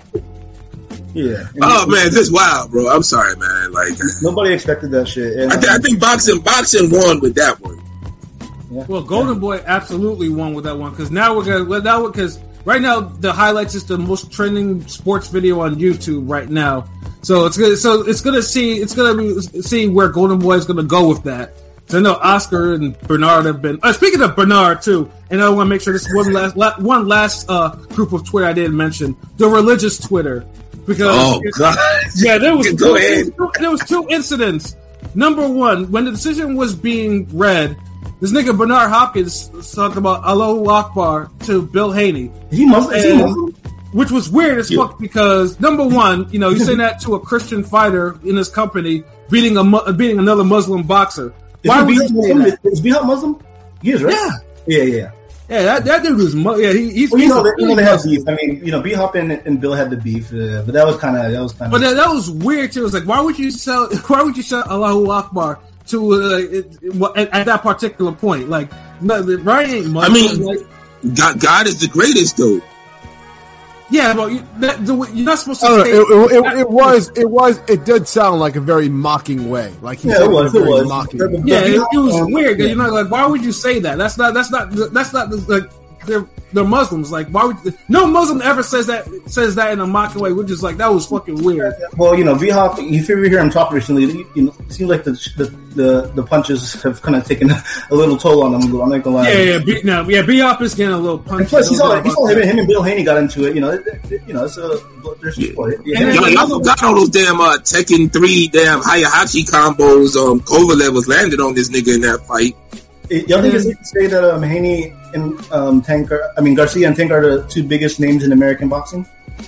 Yeah. Oh man, this is wild, bro. I'm sorry, man. Like nobody expected that shit. And, I, th- I think boxing, boxing won with that one. Yeah. Well, Golden Boy absolutely won with that one because now we're gonna well, now because right now the highlights is the most trending sports video on YouTube right now. So it's gonna so it's gonna see it's gonna be see where Golden Boy is gonna go with that. So I know Oscar and Bernard have been. Uh, speaking of Bernard too, and I want to make sure this one last la- one last uh, group of Twitter I didn't mention the religious Twitter. Because oh god, yeah, there was Go two, ahead. there was two incidents. Number one, when the decision was being read, this nigga Bernard Hopkins talked about Allahu Akbar to Bill Haney. Is he Muslim? Is he Muslim? Which was weird as fuck because number one, you know, you say that to a Christian fighter in his company beating a beating another Muslim boxer. Why would you say that? Is B-Hop Muslim? He is, right? Yeah, yeah, yeah. Yeah, that, that dude was yeah. He, he's, well, you he's know, they, really they had beef. I mean, you know, B-Hop and, and Bill had the beef, uh, but that was kind of that was kind of. But that, that was weird too. It was like, why would you sell? Why would you sell Allahu Akbar to uh, it, it, at, at that particular point? Like, no, Ryan ain't Muslim. I mean, like, God, God is the greatest, though. Yeah, but you, that, the, you're not supposed to. Know, say it, it, it, it was, it was, it did sound like a very mocking way. Like he yeah, said it was, it it was. mocking. Yeah, it, it was um, weird. Yeah. You know, like why would you say that? That's not. That's not. That's not like. They're they're Muslims. Like why would no Muslim ever says that says that in a mocking way? We're just like that was fucking weird. Well, you know, V-Hop, if you ever hear him talk recently, you know, it seems like the the, the, the punches have kind of taken a little toll on him. I'm not gonna lie. Yeah, yeah, B, no, yeah. B-Hop is getting a little punch. And plus, he's all, he's all him, him and Bill Haney got into it. You know, it, it, you know, it's a there's Yeah. yeah. And Yo, y'all forgot all those damn uh, Tekken three damn Hayahachi combos. Um, Kovalev was landed on this nigga in that fight. y'all think it's safe to say that um, Haney and um, Tank are, I mean Garcia and Tank are the two biggest names in American boxing?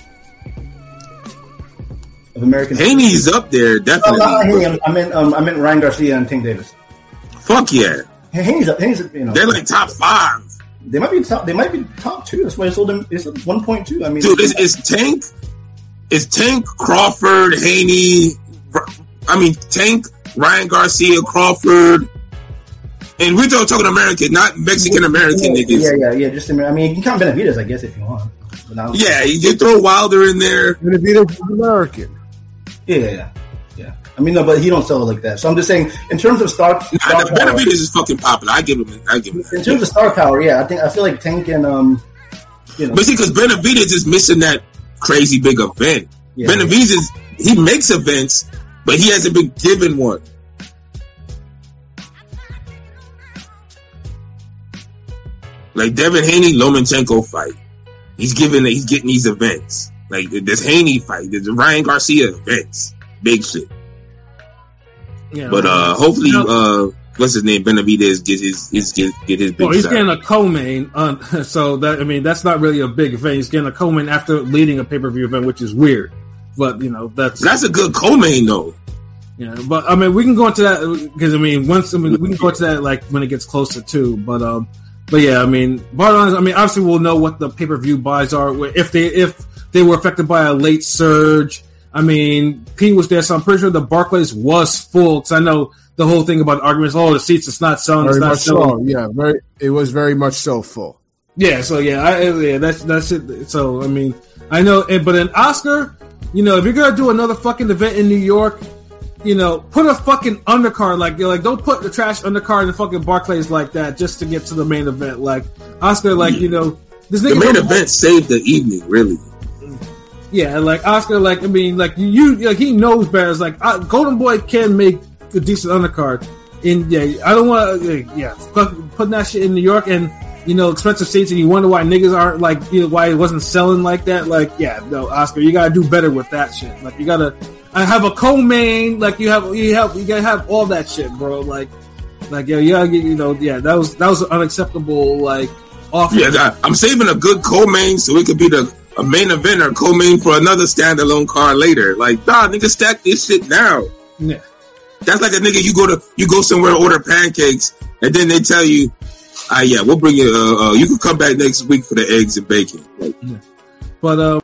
Of American Haney's up there, definitely. Oh, not Haney. I meant um, I meant Ryan Garcia and Tank Davis. Fuck yeah. Haney's up. Haney's you know. They're like top five. They might be top. They might be top two. That's why I sold them. It's one point two. I mean, dude, it's, it's Tank. It's Tank, Crawford, Haney. I mean, Tank, Ryan Garcia, Crawford. And we're talking American, not Mexican American yeah, niggas. Yeah, yeah, yeah. Just I mean, you can count Benavidez, I guess, if you want. Now, yeah, you throw Wilder in there. Benavidez is American. Yeah, yeah, yeah, yeah. I mean, no, but he don't sell it like that. So I'm just saying, in terms of star, nah, star the Benavidez is fucking popular. I give him. I give him. In terms of star power, yeah, I think I feel like Tank and um, you know. But see, because Benavidez is missing that crazy big event. Yeah, Benavidez is he makes events, but he hasn't been given one. Like Devin Haney, Lomachenko fight. He's giving. He's getting these events. Like this Haney fight, this Ryan Garcia events, big shit. Yeah, but uh, hopefully, you know, uh, what's his name, Benavidez get his, his get, get his big. Oh, he's shot. getting a co-main, uh, so that I mean that's not really a big event. He's getting a co-main after leading a pay-per-view event, which is weird. But you know that's that's a good co-main though. Yeah, but I mean we can go into that because I mean once I mean we can go into that like when it gets closer too. But um, but yeah, I mean, bottom line, I mean obviously we'll know what the pay-per-view buys are if they if they were affected by a late surge. I mean, Pete was there, so I'm pretty sure the Barclays was full. Because I know the whole thing about arguments. Oh, the seats, it's not selling. Very it's not much selling. so. Yeah, very. It was very much so full. Yeah. So yeah, I, yeah, that's that's it. So I mean, I know, but in Oscar, you know, if you're gonna do another fucking event in New York, you know, put a fucking undercard like like don't put the trash undercard in the fucking Barclays like that just to get to the main event. Like Oscar, like you know, this the main event saved the evening, really. Yeah, like Oscar, like I mean, like you, like he knows better. It's like uh, Golden Boy can make a decent undercard. And yeah, I don't want to, uh, yeah, putting that shit in New York and you know expensive seats, and you wonder why niggas aren't like, you know, why it wasn't selling like that. Like, yeah, no, Oscar, you gotta do better with that shit. Like, you gotta I have a co-main, like you have, you have, you gotta have all that shit, bro. Like, like yeah, you gotta get, you know, yeah, that was that was unacceptable. Like, offer. Yeah, I'm saving a good co-main so it could be the. A main event or co-main for another standalone card later. Like, nah, nigga, stack this shit now. Yeah. That's like a nigga, you go to, you go somewhere and order pancakes, and then they tell you, ah, yeah, we'll bring you, uh, uh, you can come back next week for the eggs and bacon. Like, yeah. But, uh,